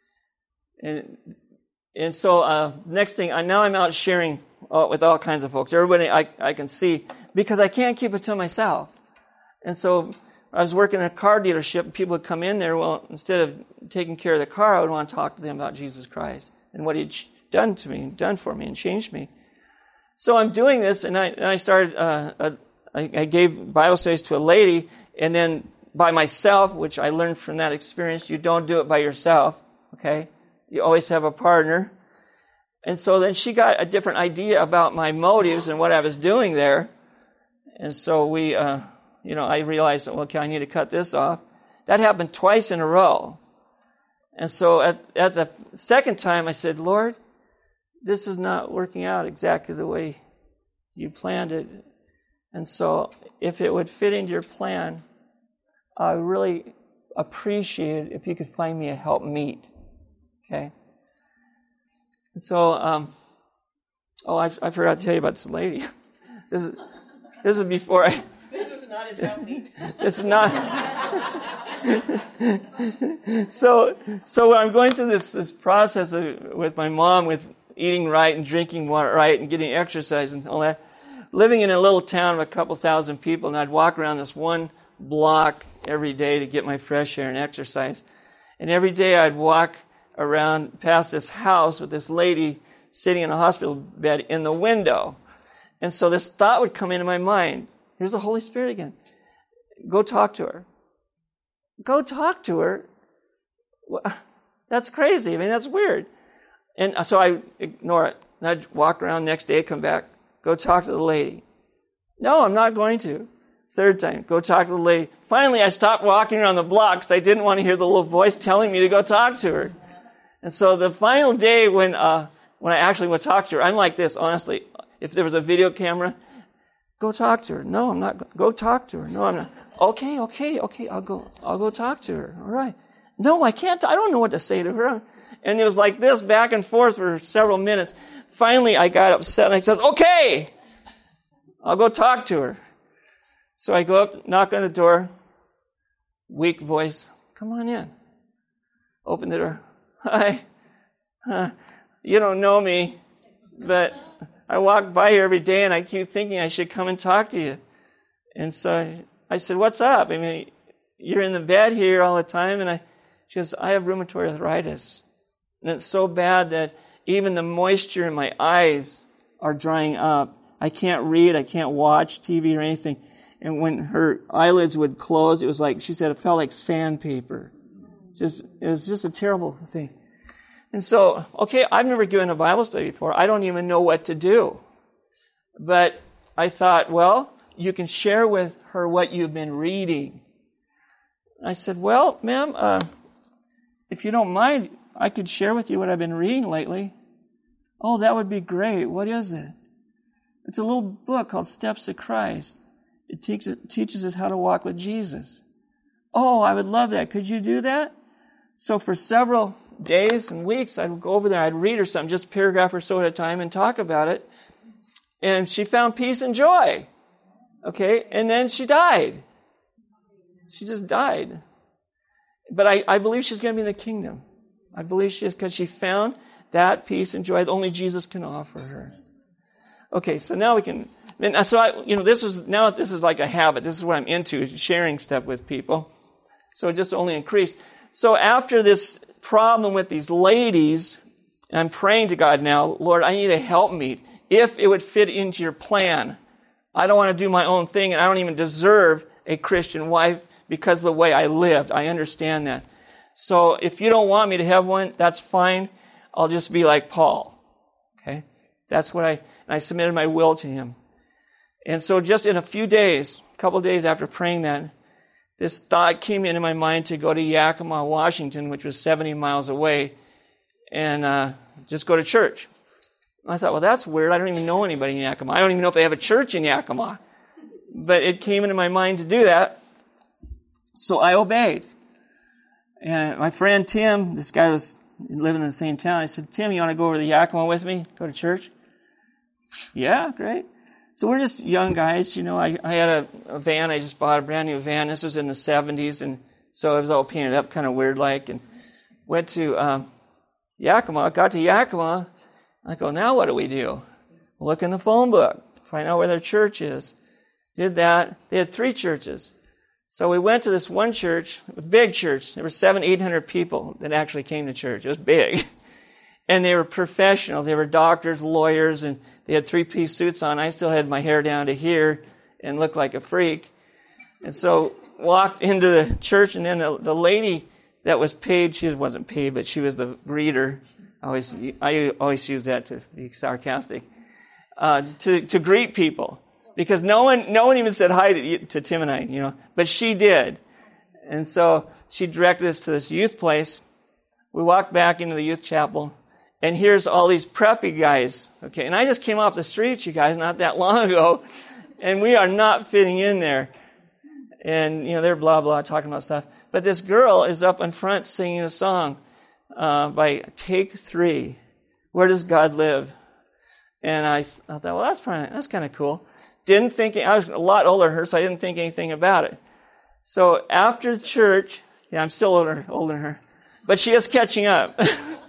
And so next thing, now I'm out sharing with all kinds of folks. Everybody I can see, because I can't keep it to myself. And so I was working in a car dealership, and people would come in there. Well, instead of taking care of the car, I would want to talk to them about Jesus Christ and what he'd done to me, done for me, and changed me. So I'm doing this, and I started, I gave Bible studies to a lady, and then by myself, which I learned from that experience, you don't do it by yourself, okay? You always have a partner. And so then she got a different idea about my motives and what I was doing there. And so we, I realized, okay, I need to cut this off. That happened twice in a row. And so at the second time, I said, Lord, this is not working out exactly the way you planned it. And so if it would fit into your plan, I really appreciate it if you could find me a helpmeet. Okay? And so, I forgot to tell you about this lady. This is before I... This is not his helpmeet. This is not... So I'm going through this process with my mom with eating right and drinking water right and getting exercise and all that. Living in a little town of a couple thousand people, and I'd walk around this one block every day to get my fresh air and exercise. And every day I'd walk around past this house with this lady sitting in a hospital bed in the window. And so this thought would come into my mind. Here's the Holy Spirit again. Go talk to her. Go talk to her? That's crazy. I mean, that's weird. And so I ignore it. And I'd walk around next day, come back, go talk to the lady. No, I'm not going to. Third time, go talk to the lady. Finally, I stopped walking around the block because I didn't want to hear the little voice telling me to go talk to her. And so the final day when I actually went to talk to her, I'm like this, honestly. If there was a video camera, go talk to her. No, I'm not. Go talk to her. No, I'm not. Okay, I'll go talk to her. All right. No, I can't. I don't know what to say to her. And it was like this back and forth for several minutes. Finally, I got upset and I said, okay, I'll go talk to her. So I go up, knock on the door, weak voice, come on in. Open the door. Hi. You don't know me, but I walk by here every day and I keep thinking I should come and talk to you. And so I said, what's up? I mean, you're in the bed here all the time. And she goes, I have rheumatoid arthritis. And it's so bad that even the moisture in my eyes are drying up. I can't read. I can't watch TV or anything. And when her eyelids would close, it was like, she said, it felt like sandpaper. It was just a terrible thing. And so, okay, I've never given a Bible study before. I don't even know what to do. But I thought, well, you can share with her what you've been reading. I said, well, ma'am, if you don't mind, I could share with you what I've been reading lately. Oh, that would be great. What is it? It's a little book called Steps to Christ. It teaches us how to walk with Jesus. Oh, I would love that. Could you do that? So for several days and weeks, I'd go over there, I'd read her something, just a paragraph or so at a time, and talk about it. And she found peace and joy. Okay, and then she died. She just died. But I believe she's going to be in the kingdom. I believe she is, because she found that peace and joy that only Jesus can offer her. Okay, so now we can. And so this is like a habit. This is what I'm into, sharing stuff with people. So it just only increased. So after this problem with these ladies, I'm praying to God now, Lord, I need a helpmeet. If it would fit into your plan. I don't want to do my own thing, and I don't even deserve a Christian wife because of the way I lived. I understand that. So if you don't want me to have one, that's fine. I'll just be like Paul. Okay? That's what I submitted my will to him. And so just in a few days, a couple of days after praying that, this thought came into my mind to go to Yakima, Washington, which was 70 miles away, and just go to church. I thought, well, that's weird. I don't even know anybody in Yakima. I don't even know if they have a church in Yakima. But it came into my mind to do that. So I obeyed. And my friend Tim, this guy was living in the same town, I said, Tim, you want to go over to Yakima with me? Go to church? Yeah, great. So we're just young guys, I had a van. I just bought a brand new van. This was in the 70s. And so it was all painted up kind of weird like. And went to Yakima. Got to Yakima. I go, now what do we do? Look in the phone book. Find out where their church is. Did that. They had 3 churches. So we went to this one church, a big church. There were 700-800 people that actually came to church. It was big. And they were professional. They were doctors, lawyers, and they had 3-piece suits on. I still had my hair down to here and looked like a freak. And so walked into the church, and then the lady that was paid, she wasn't paid, but she was the greeter. I always use that to be sarcastic. To greet people. Because no one even said hi to Tim and I, but she did. And so she directed us to this youth place. We walked back into the youth chapel, and here's all these preppy guys. Okay, and I just came off the streets, you guys, not that long ago, and we are not fitting in there. And, they're blah, blah, talking about stuff. But this girl is up in front singing a song by Take 3. Where does God live? And I thought, well, that's kind of cool. Didn't think, I was a lot older than her, so I didn't think anything about it. So after church, I'm still older than her, but she is catching up.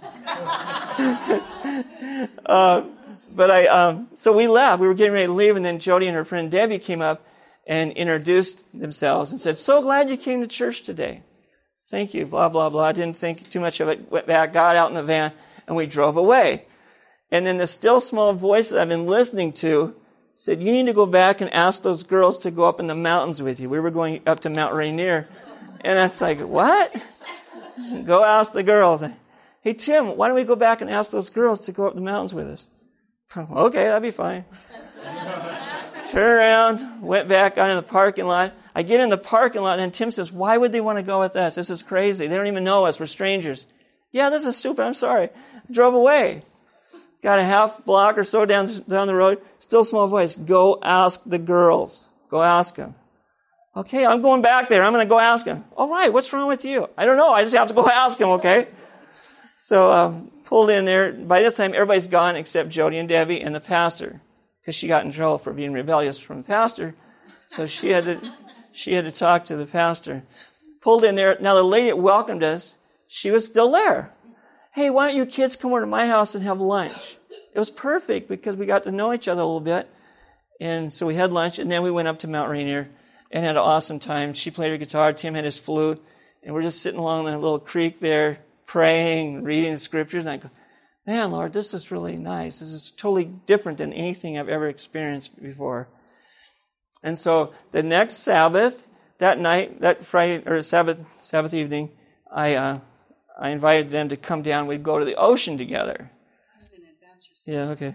So we left. We were getting ready to leave, and then Jody and her friend Debbie came up and introduced themselves and said, so glad you came to church today. Thank you, blah, blah, blah. Didn't think too much of it. Went back, got out in the van, and we drove away. And then the still small voice that I've been listening to said, you need to go back and ask those girls to go up in the mountains with you. We were going up to Mount Rainier. And that's like, what? Go ask the girls. Hey, Tim, why don't we go back and ask those girls to go up the mountains with us? Okay, that'd be fine. Turn around, went back out in the parking lot. I get in the parking lot, and then Tim says, why would they want to go with us? This is crazy. They don't even know us. We're strangers. Yeah, this is stupid. I'm sorry. Drove away. Got a half block or so down the road. Still small voice. Go ask the girls. Go ask them. Okay, I'm going back there. I'm going to go ask them. All right, what's wrong with you? I don't know. I just have to go ask them, okay? So pulled in there. By this time, everybody's gone except Jody and Debbie and the pastor, because she got in trouble for being rebellious from the pastor. So she had to talk to the pastor. Pulled in there. Now the lady that welcomed us, she was still there. Hey, why don't you kids come over to my house and have lunch? It was perfect because we got to know each other a little bit. And so we had lunch, and then we went up to Mount Rainier and had an awesome time. She played her guitar, Tim had his flute, and we're just sitting along that little creek there, praying, reading the scriptures, and I go, man, Lord, this is really nice. This is totally different than anything I've ever experienced before. And so the next Sabbath, that night, that Friday or Sabbath evening, I invited them to come down. We'd go to the ocean together. Yeah, okay.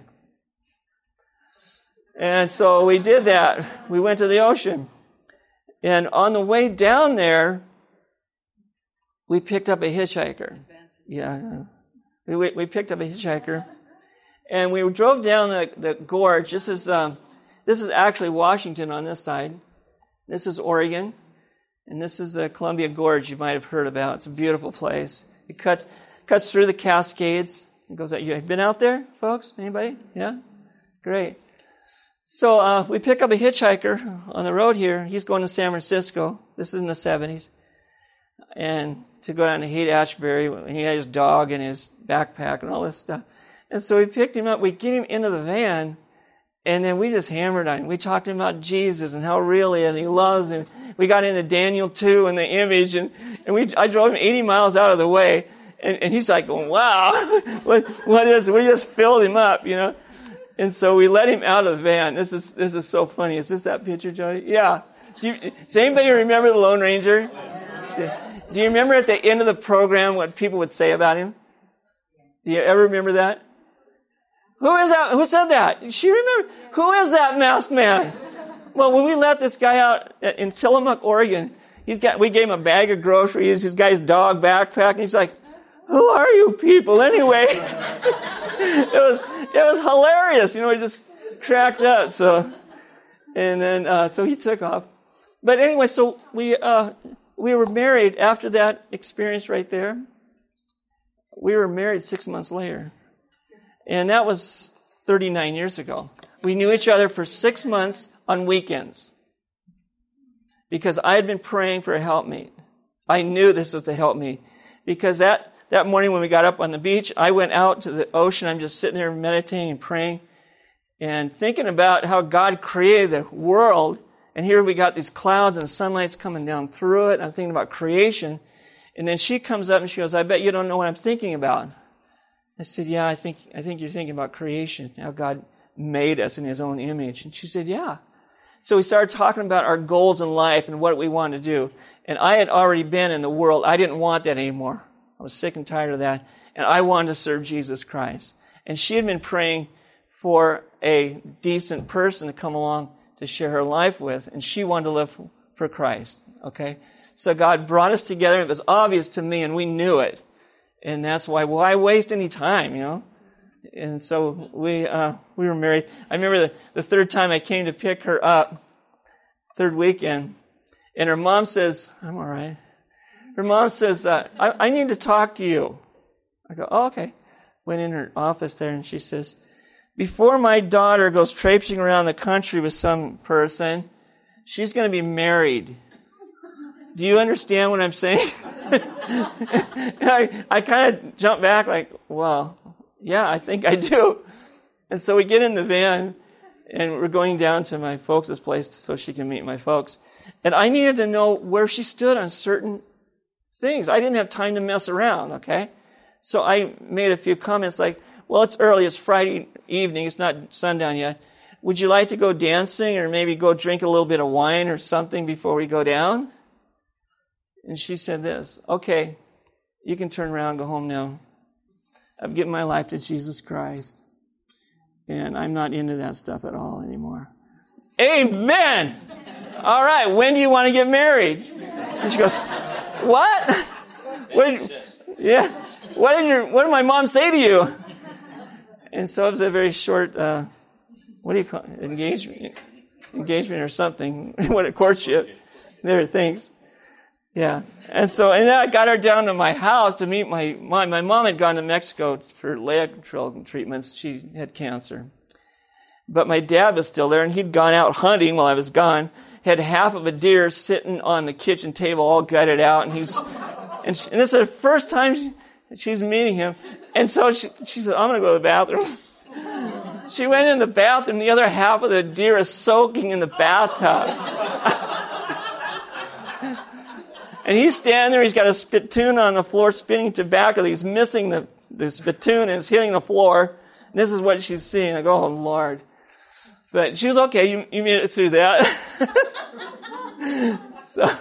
And so we did that. We went to the ocean. And on the way down there, we picked up a hitchhiker. Yeah. We picked up a hitchhiker. And we drove down the gorge. This is actually Washington on this side. This is Oregon. And this is the Columbia Gorge you might have heard about. It's a beautiful place. It cuts through the Cascades. It goes out. You have been out there, folks? Anybody? Yeah? Great. So we pick up a hitchhiker on the road here. He's going to San Francisco. This is in the 70s. And to go down to Haight-Ashbury. And he had his dog and his backpack and all this stuff. And so we picked him up. We get him into the van. And then we just hammered on him. We talked to him about Jesus and how real he is. He loves him. We got into Daniel 2 and the image. And I drove him 80 miles out of the way. And he's like, wow, what is it? We just filled him up, you know. And so we let him out of the van. This is so funny. Is this that picture, Jody? Yeah. Does anybody remember the Lone Ranger? Do you remember at the end of the program what people would say about him? Do you ever remember that? Who is that? Who said that? She remembered. Who is that masked man? Well, when we let this guy out in Tillamook, Oregon, we gave him a bag of groceries. He's got his dog backpack, and he's like, "Who are you people anyway?" It was hilarious. You know, he just cracked up. So he took off. But anyway, so we were married after that experience right there. We were married 6 months later. And that was 39 years ago. We knew each other for 6 months on weekends. Because I had been praying for a helpmate. I knew this was a helpmate. Because that morning when we got up on the beach, I went out to the ocean. I'm just sitting there meditating and praying and thinking about how God created the world. And here we got these clouds and the sunlight's coming down through it. I'm thinking about creation. And then she comes up and she goes, "I bet you don't know what I'm thinking about." I said, "Yeah, I think you're thinking about creation, how God made us in His own image." And she said, "Yeah." So we started talking about our goals in life and what we wanted to do. And I had already been in the world. I didn't want that anymore. I was sick and tired of that. And I wanted to serve Jesus Christ. And she had been praying for a decent person to come along to share her life with. And she wanted to live for Christ. Okay? So God brought us together. It was obvious to me, and we knew it. And that's why waste any time, you know? And so we were married. I remember the third time I came to pick her up, third weekend, and her mom says, "I'm all right." Her mom says, I need to talk to you. I go, "Oh, okay." Went in her office there, and she says, "Before my daughter goes traipsing around the country with some person, she's going to be married. Do you understand what I'm saying?" I kind of jumped back like, well, yeah, I think I do. And so we get in the van, and we're going down to my folks' place so she can meet my folks. And I needed to know where she stood on certain things. I didn't have time to mess around, okay? So I made a few comments like, "Well, it's early. It's Friday evening. It's not sundown yet. Would you like to go dancing or maybe go drink a little bit of wine or something before we go down?" And she said this, "Okay, you can turn around and go home now. I've given my life to Jesus Christ. And I'm not into that stuff at all anymore." Amen! All right, when do you want to get married? And she goes, "What? What did my mom say to you?" And so it was a very short, what do you call it? Engagement or something. What a courtship. There, thanks. Yeah. And then I got her down to my house to meet my mom. My mom had gone to Mexico for Laetrile treatments. She had cancer. But my dad was still there, and he'd gone out hunting while I was gone. Had half of a deer sitting on the kitchen table all gutted out, and and this is the first time she's meeting him. And so she said, "I'm going to go to the bathroom." She went in the bathroom. The other half of the deer is soaking in the bathtub. And he's standing there. He's got a spittoon on the floor spinning tobacco. He's missing the spittoon and it's hitting the floor. And this is what she's seeing. I go, oh, Lord. But she was okay. You made it through that. So,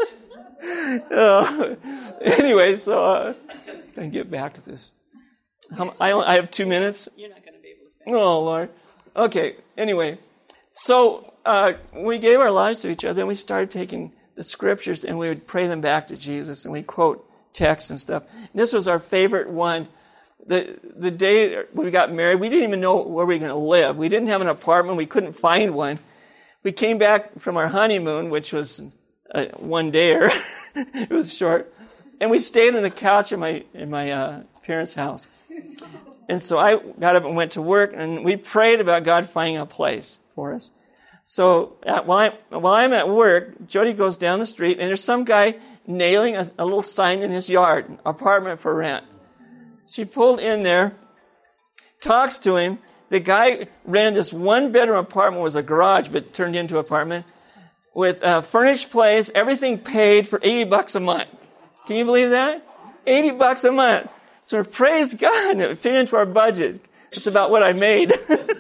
anyway, so I can get back to this. I have 2 minutes. You're not going to be able to finish. Oh, Lord. Okay, anyway. So we gave our lives to each other, and we started taking the scriptures, and we would pray them back to Jesus, and we quote texts and stuff. And this was our favorite one. The day we got married, we didn't even know where we were going to live. We didn't have an apartment. We couldn't find one. We came back from our honeymoon, which was one day. It was short. And we stayed on the couch in my parents' house. And so I got up and went to work, and we prayed about God finding a place for us. So while I'm at work, Jody goes down the street, and there's some guy nailing a little sign in his yard, apartment for rent. She pulled in there, talks to him. The guy rented this one-bedroom apartment, was a garage, but turned into an apartment, with a furnished place, everything paid for $80 a month. Can you believe that? $80 a month. So praise God, it fit into our budget. That's about what I made.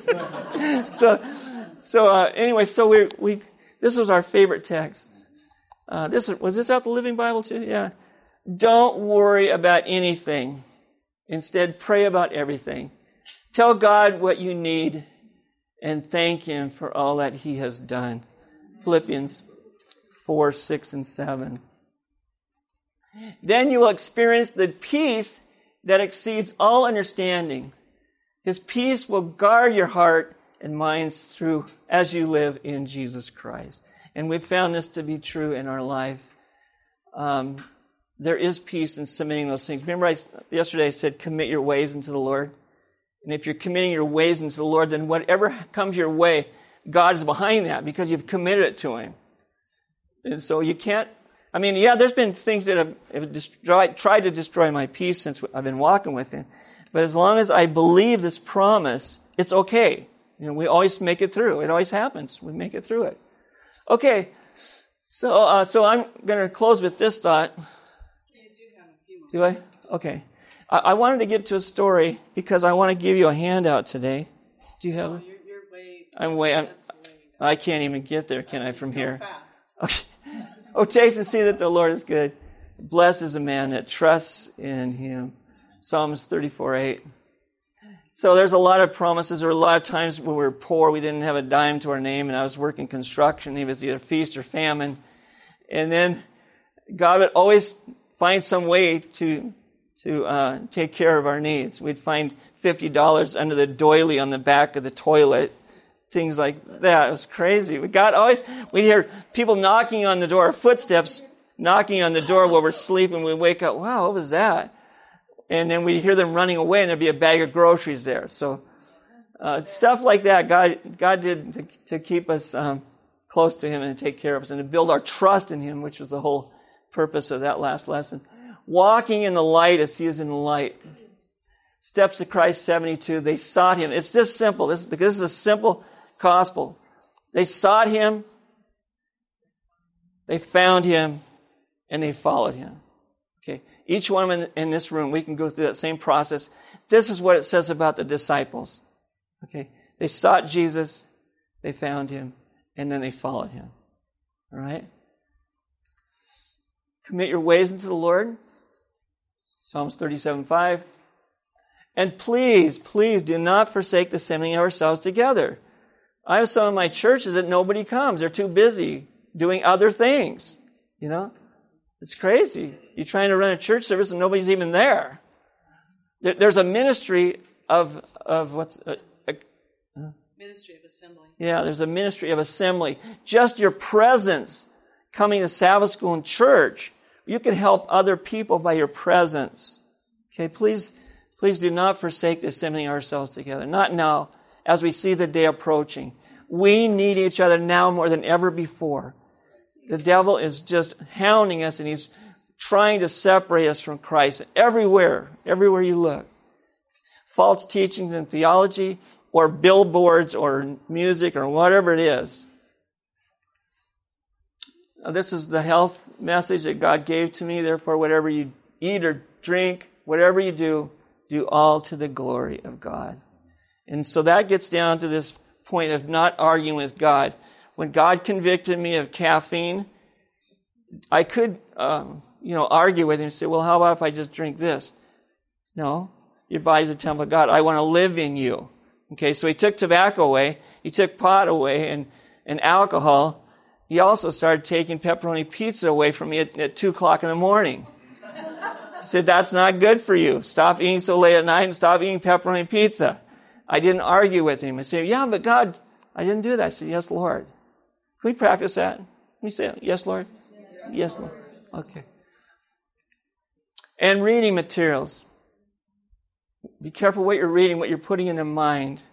Anyway, we this was our favorite text. Was this out the Living Bible too? Yeah. Don't worry about anything. Instead, pray about everything. Tell God what you need and thank Him for all that He has done. Philippians 4, 6, and 7. Then you will experience the peace that exceeds all understanding. His peace will guard your heart and minds through as you live in Jesus Christ. And we've found this to be true in our life. There is peace in submitting those things. Remember yesterday I said commit your ways into the Lord? And if you're committing your ways into the Lord, then whatever comes your way, God is behind that because you've committed it to Him. And so you can't, there's been things that have tried to destroy my peace since I've been walking with Him. But as long as I believe this promise, it's okay. We always make it through. It always happens. We make it through it. Okay. So I'm going to close with this thought. You do have a few more. Do I? Okay. I wanted to get to a story because I want to give you a handout today. Do you have it? You're way. I can't even get there, can I, from here? Fast. Okay. Oh, taste and see that the Lord is good. Blessed is a man that trusts in Him. Psalms 34:8. So there's a lot of promises. There were a lot of times when we were poor, we didn't have a dime to our name, and I was working construction. It was either feast or famine. And then God would always find some way to take care of our needs. We'd find $50 under the doily on the back of the toilet. Things like that. It was crazy. We'd hear people knocking on the door, footsteps knocking on the door while we're sleeping. We'd wake up, wow, what was that? And then we'd hear them running away and there'd be a bag of groceries there. So, stuff like that God did to keep us close to Him and to take care of us and to build our trust in Him, which was the whole purpose of that last lesson. Walking in the light as He is in the light. Steps of Christ 72, they sought Him. It's this simple. This is a simple gospel. They sought Him, they found Him, and they followed Him. Okay. Each one in this room, we can go through that same process. This is what it says about the disciples. Okay. They sought Jesus, they found Him, and then they followed Him. All right? Commit your ways into the Lord. Psalms 37:5. And please do not forsake the assembling of ourselves together. I have some of my churches that nobody comes. They're too busy doing other things. It's crazy. You're trying to run a church service and nobody's even there. There's a ministry of what's... Ministry of assembly. Yeah, there's a ministry of assembly. Just your presence coming to Sabbath school and church, you can help other people by your presence. Okay, please do not forsake the assembling ourselves together. Not now, as we see the day approaching. We need each other now more than ever before. The devil is just hounding us and he's trying to separate us from Christ everywhere you look. False teachings in theology, or billboards or music or whatever it is. This is the health message that God gave to me. Therefore, whatever you eat or drink, whatever you do all to the glory of God. And so that gets down to this point of not arguing with God. When God convicted me of caffeine, I could, argue with him and say, well, how about if I just drink this? No, your body's a temple of God. I want to live in you. Okay, so he took tobacco away, he took pot away and alcohol. He also started taking pepperoni pizza away from me at 2 o'clock in the morning. He said, that's not good for you. Stop eating so late at night and stop eating pepperoni pizza. I didn't argue with him. I said, yeah, but God, I didn't do that. I said, yes, Lord. Can we practice that? Can we say, yes, Lord? Yes, Lord. Okay. And reading materials. Be careful what you're reading, what you're putting in your mind.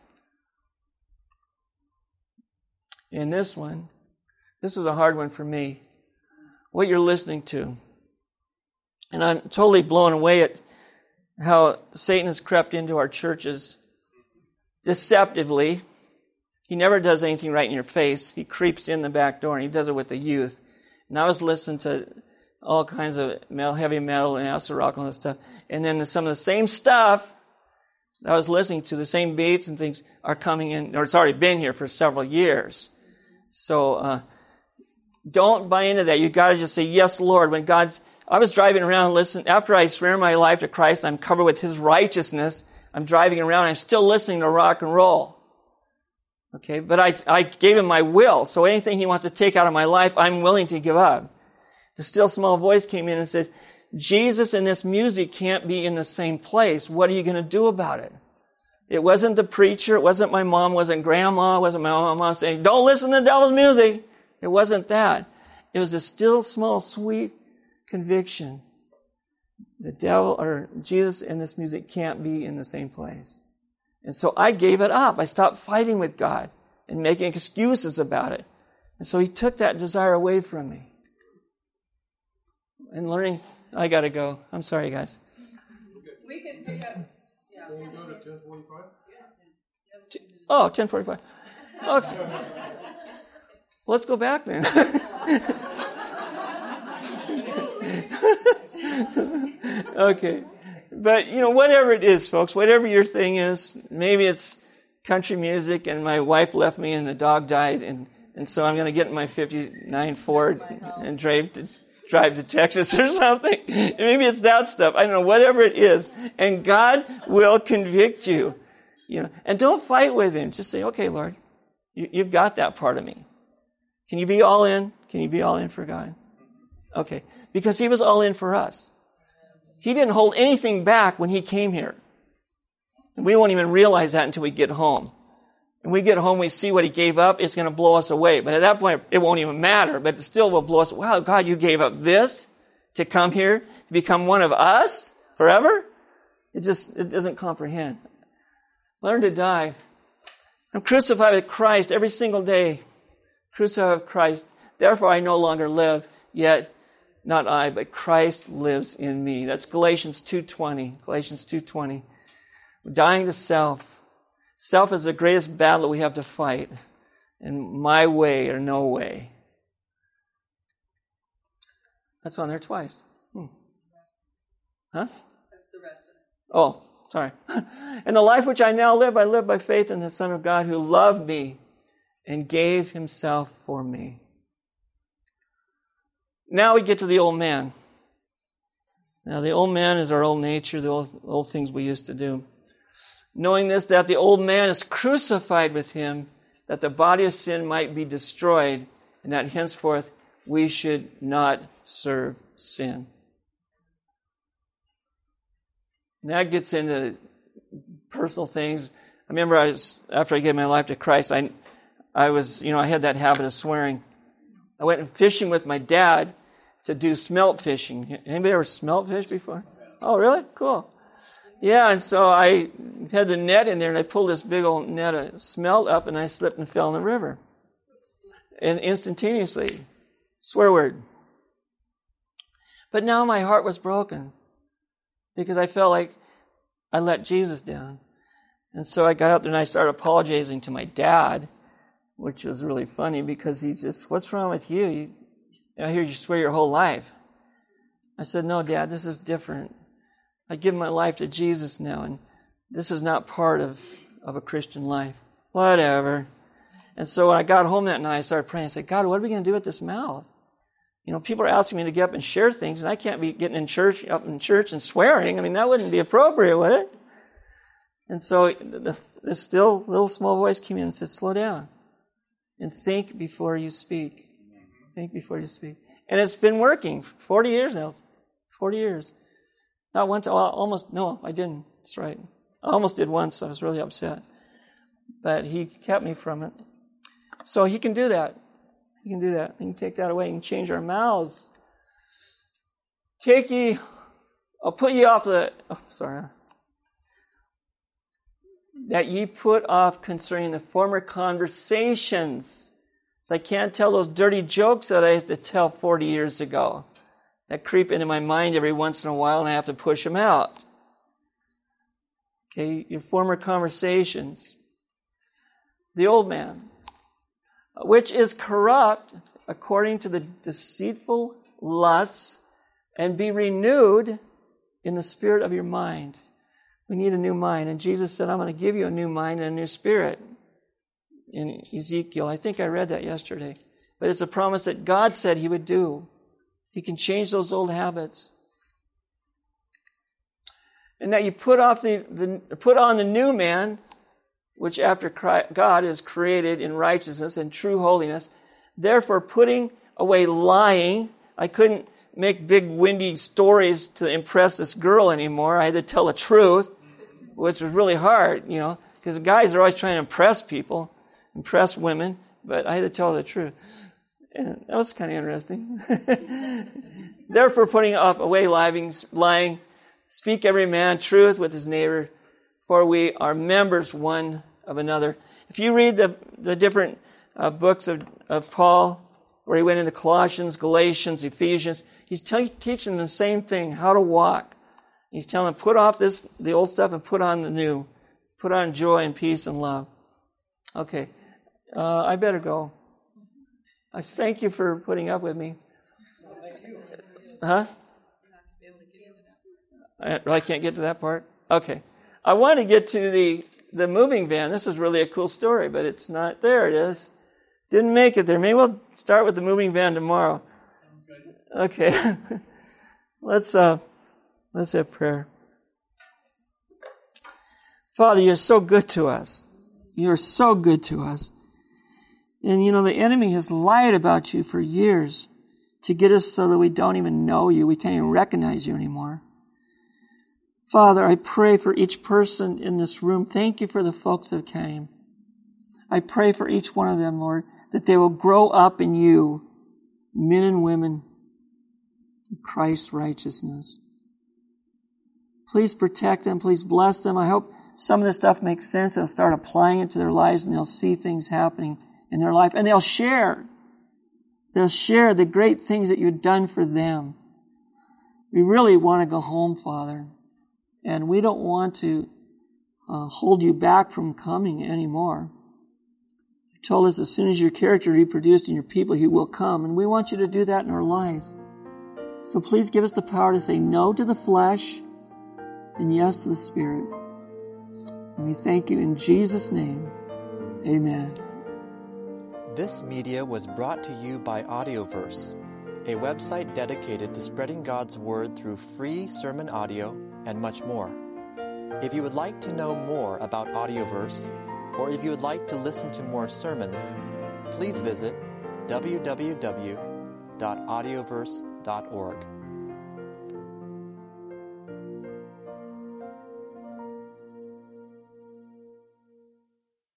In this one, this was a hard one for me. What you're listening to. And I'm totally blown away at how Satan has crept into our churches deceptively. He never does anything right in your face. He creeps in the back door, and he does it with the youth. And I was listening to all kinds of heavy metal and acid rock and all that stuff. And then some of the same stuff that I was listening to, the same beats and things, are coming in, or it's already been here for several years. So don't buy into that. You've got to just say, yes, Lord. I was driving around, after I surrendered my life to Christ, I'm covered with His righteousness. I'm driving around, I'm still listening to rock and roll. Okay, but I gave Him my will, so anything He wants to take out of my life, I'm willing to give up. The still small voice came in and said, Jesus and this music can't be in the same place. What are you going to do about it? It wasn't the preacher, it wasn't my mom, it wasn't grandma, it wasn't my mom saying, don't listen to the devil's music. It wasn't that. It was a still small sweet conviction. The devil or Jesus and this music can't be in the same place. And so I gave it up. I stopped fighting with God and making excuses about it. And so He took that desire away from me. And learning, I got to go. I'm sorry, guys. We can pick up. Yeah. Can we go to 10:45? Oh, 10:45. Okay. Let's go back then. Okay. But, whatever it is, folks, whatever your thing is, maybe it's country music and my wife left me and the dog died and so I'm going to get in my 59 Ford and drive to Texas or something. Maybe it's that stuff. I don't know, whatever it is. And God will convict you. And don't fight with Him. Just say, okay, Lord, you've got that part of me. Can you be all in? Can you be all in for God? Okay. Because He was all in for us. He didn't hold anything back when He came here. And we won't even realize that until we get home. When we get home, we see what He gave up, it's going to blow us away. But at that point, it won't even matter, but it still will blow us. Wow, God, you gave up this to come here, to become one of us forever? It doesn't comprehend. Learn to die. I'm crucified with Christ every single day. Crucified with Christ. Therefore, I no longer live, yet not I, but Christ lives in me. That's Galatians 2:20. Galatians 2:20. Dying to self. Self is the greatest battle we have to fight. And my way or no way. That's on there twice. Huh? That's the rest of it. Oh, sorry. And the life which I now live, I live by faith in the Son of God who loved me and gave Himself for me. Now we get to the old man. Now the old man is our old nature, the old things we used to do. Knowing this, that the old man is crucified with Him, that the body of sin might be destroyed, and that henceforth we should not serve sin. And that gets into personal things. I remember after I gave my life to Christ, I had that habit of swearing. I went fishing with my dad to do smelt fishing. Anybody ever smelt fish before? Oh, really? Cool. Yeah, and so I had the net in there, and I pulled this big old net of smelt up, and I slipped and fell in the river. And instantaneously, swear word. But now my heart was broken because I felt like I let Jesus down. And so I got out there and I started apologizing to my dad, which was really funny because he's just, what's wrong with you? I hear you swear your whole life. I said, no, Dad, this is different. I give my life to Jesus now, and this is not part of a Christian life. Whatever. And so when I got home that night, I started praying. I said, God, what are we going to do with this mouth? People are asking me to get up and share things, and I can't be getting up in church and swearing. I mean, that wouldn't be appropriate, would it? And so this still little small voice came in and said, slow down and think before you speak. Think before you speak. And it's been working for 40 years now. 40 years. Not once, no, I didn't. That's right. I almost did once. I was really upset. But he kept me from it. So he can do that. He can do that. He can take that away. He can change our mouths. I'll put ye off that ye put off concerning the former conversations. So I can't tell those dirty jokes that I used to tell 40 years ago. That creep into my mind every once in a while and I have to push them out. Okay, your former conversations. The old man, which is corrupt according to the deceitful lusts, and be renewed in the spirit of your mind. We need a new mind. And Jesus said, I'm going to give you a new mind and a new spirit. In Ezekiel, I think I read that yesterday. But it's a promise that God said he would do. He can change those old habits. And that you put on the new man, which after God is created in righteousness and true holiness. Therefore, putting away lying. I couldn't make big windy stories to impress this girl anymore. I had to tell the truth, which was really hard, because the guys are always trying to impress people, impress women, but I had to tell the truth. And that was kind of interesting. Therefore, putting away lying, speak every man truth with his neighbor, for we are members one of another. If you read the different books of Paul, where he went into Colossians, Galatians, Ephesians, he's teaching them the same thing, how to walk. He's telling them, put off the old stuff and put on the new. Put on joy and peace and love. Okay, I better go. I thank you for putting up with me. Huh? I can't get to that part? Okay. I want to get to the moving van. This is really a cool story, but it's not there. It is. Didn't make it there. Maybe we'll start with the moving van tomorrow. Okay. Let's have prayer. Father, you're so good to us. You're so good to us. And the enemy has lied about you for years to get us so that we don't even know you. We can't even recognize you anymore. Father, I pray for each person in this room. Thank you for the folks that came. I pray for each one of them, Lord, that they will grow up in you, men and women, in Christ's righteousness. Please protect them. Please bless them. I hope some of this stuff makes sense. They'll start applying it to their lives and they'll see things happening in their life. And they'll share. They'll share the great things that you've done for them. We really want to go home, Father. And we don't want to hold you back from coming anymore. You told us as soon as your character reproduced in your people, you will come. And we want you to do that in our lives. So please give us the power to say no to the flesh and yes to the Spirit. And we thank you in Jesus' name. Amen. This media was brought to you by Audioverse, a website dedicated to spreading God's Word through free sermon audio and much more. If you would like to know more about Audioverse, or if you would like to listen to more sermons, please visit www.audioverse.org.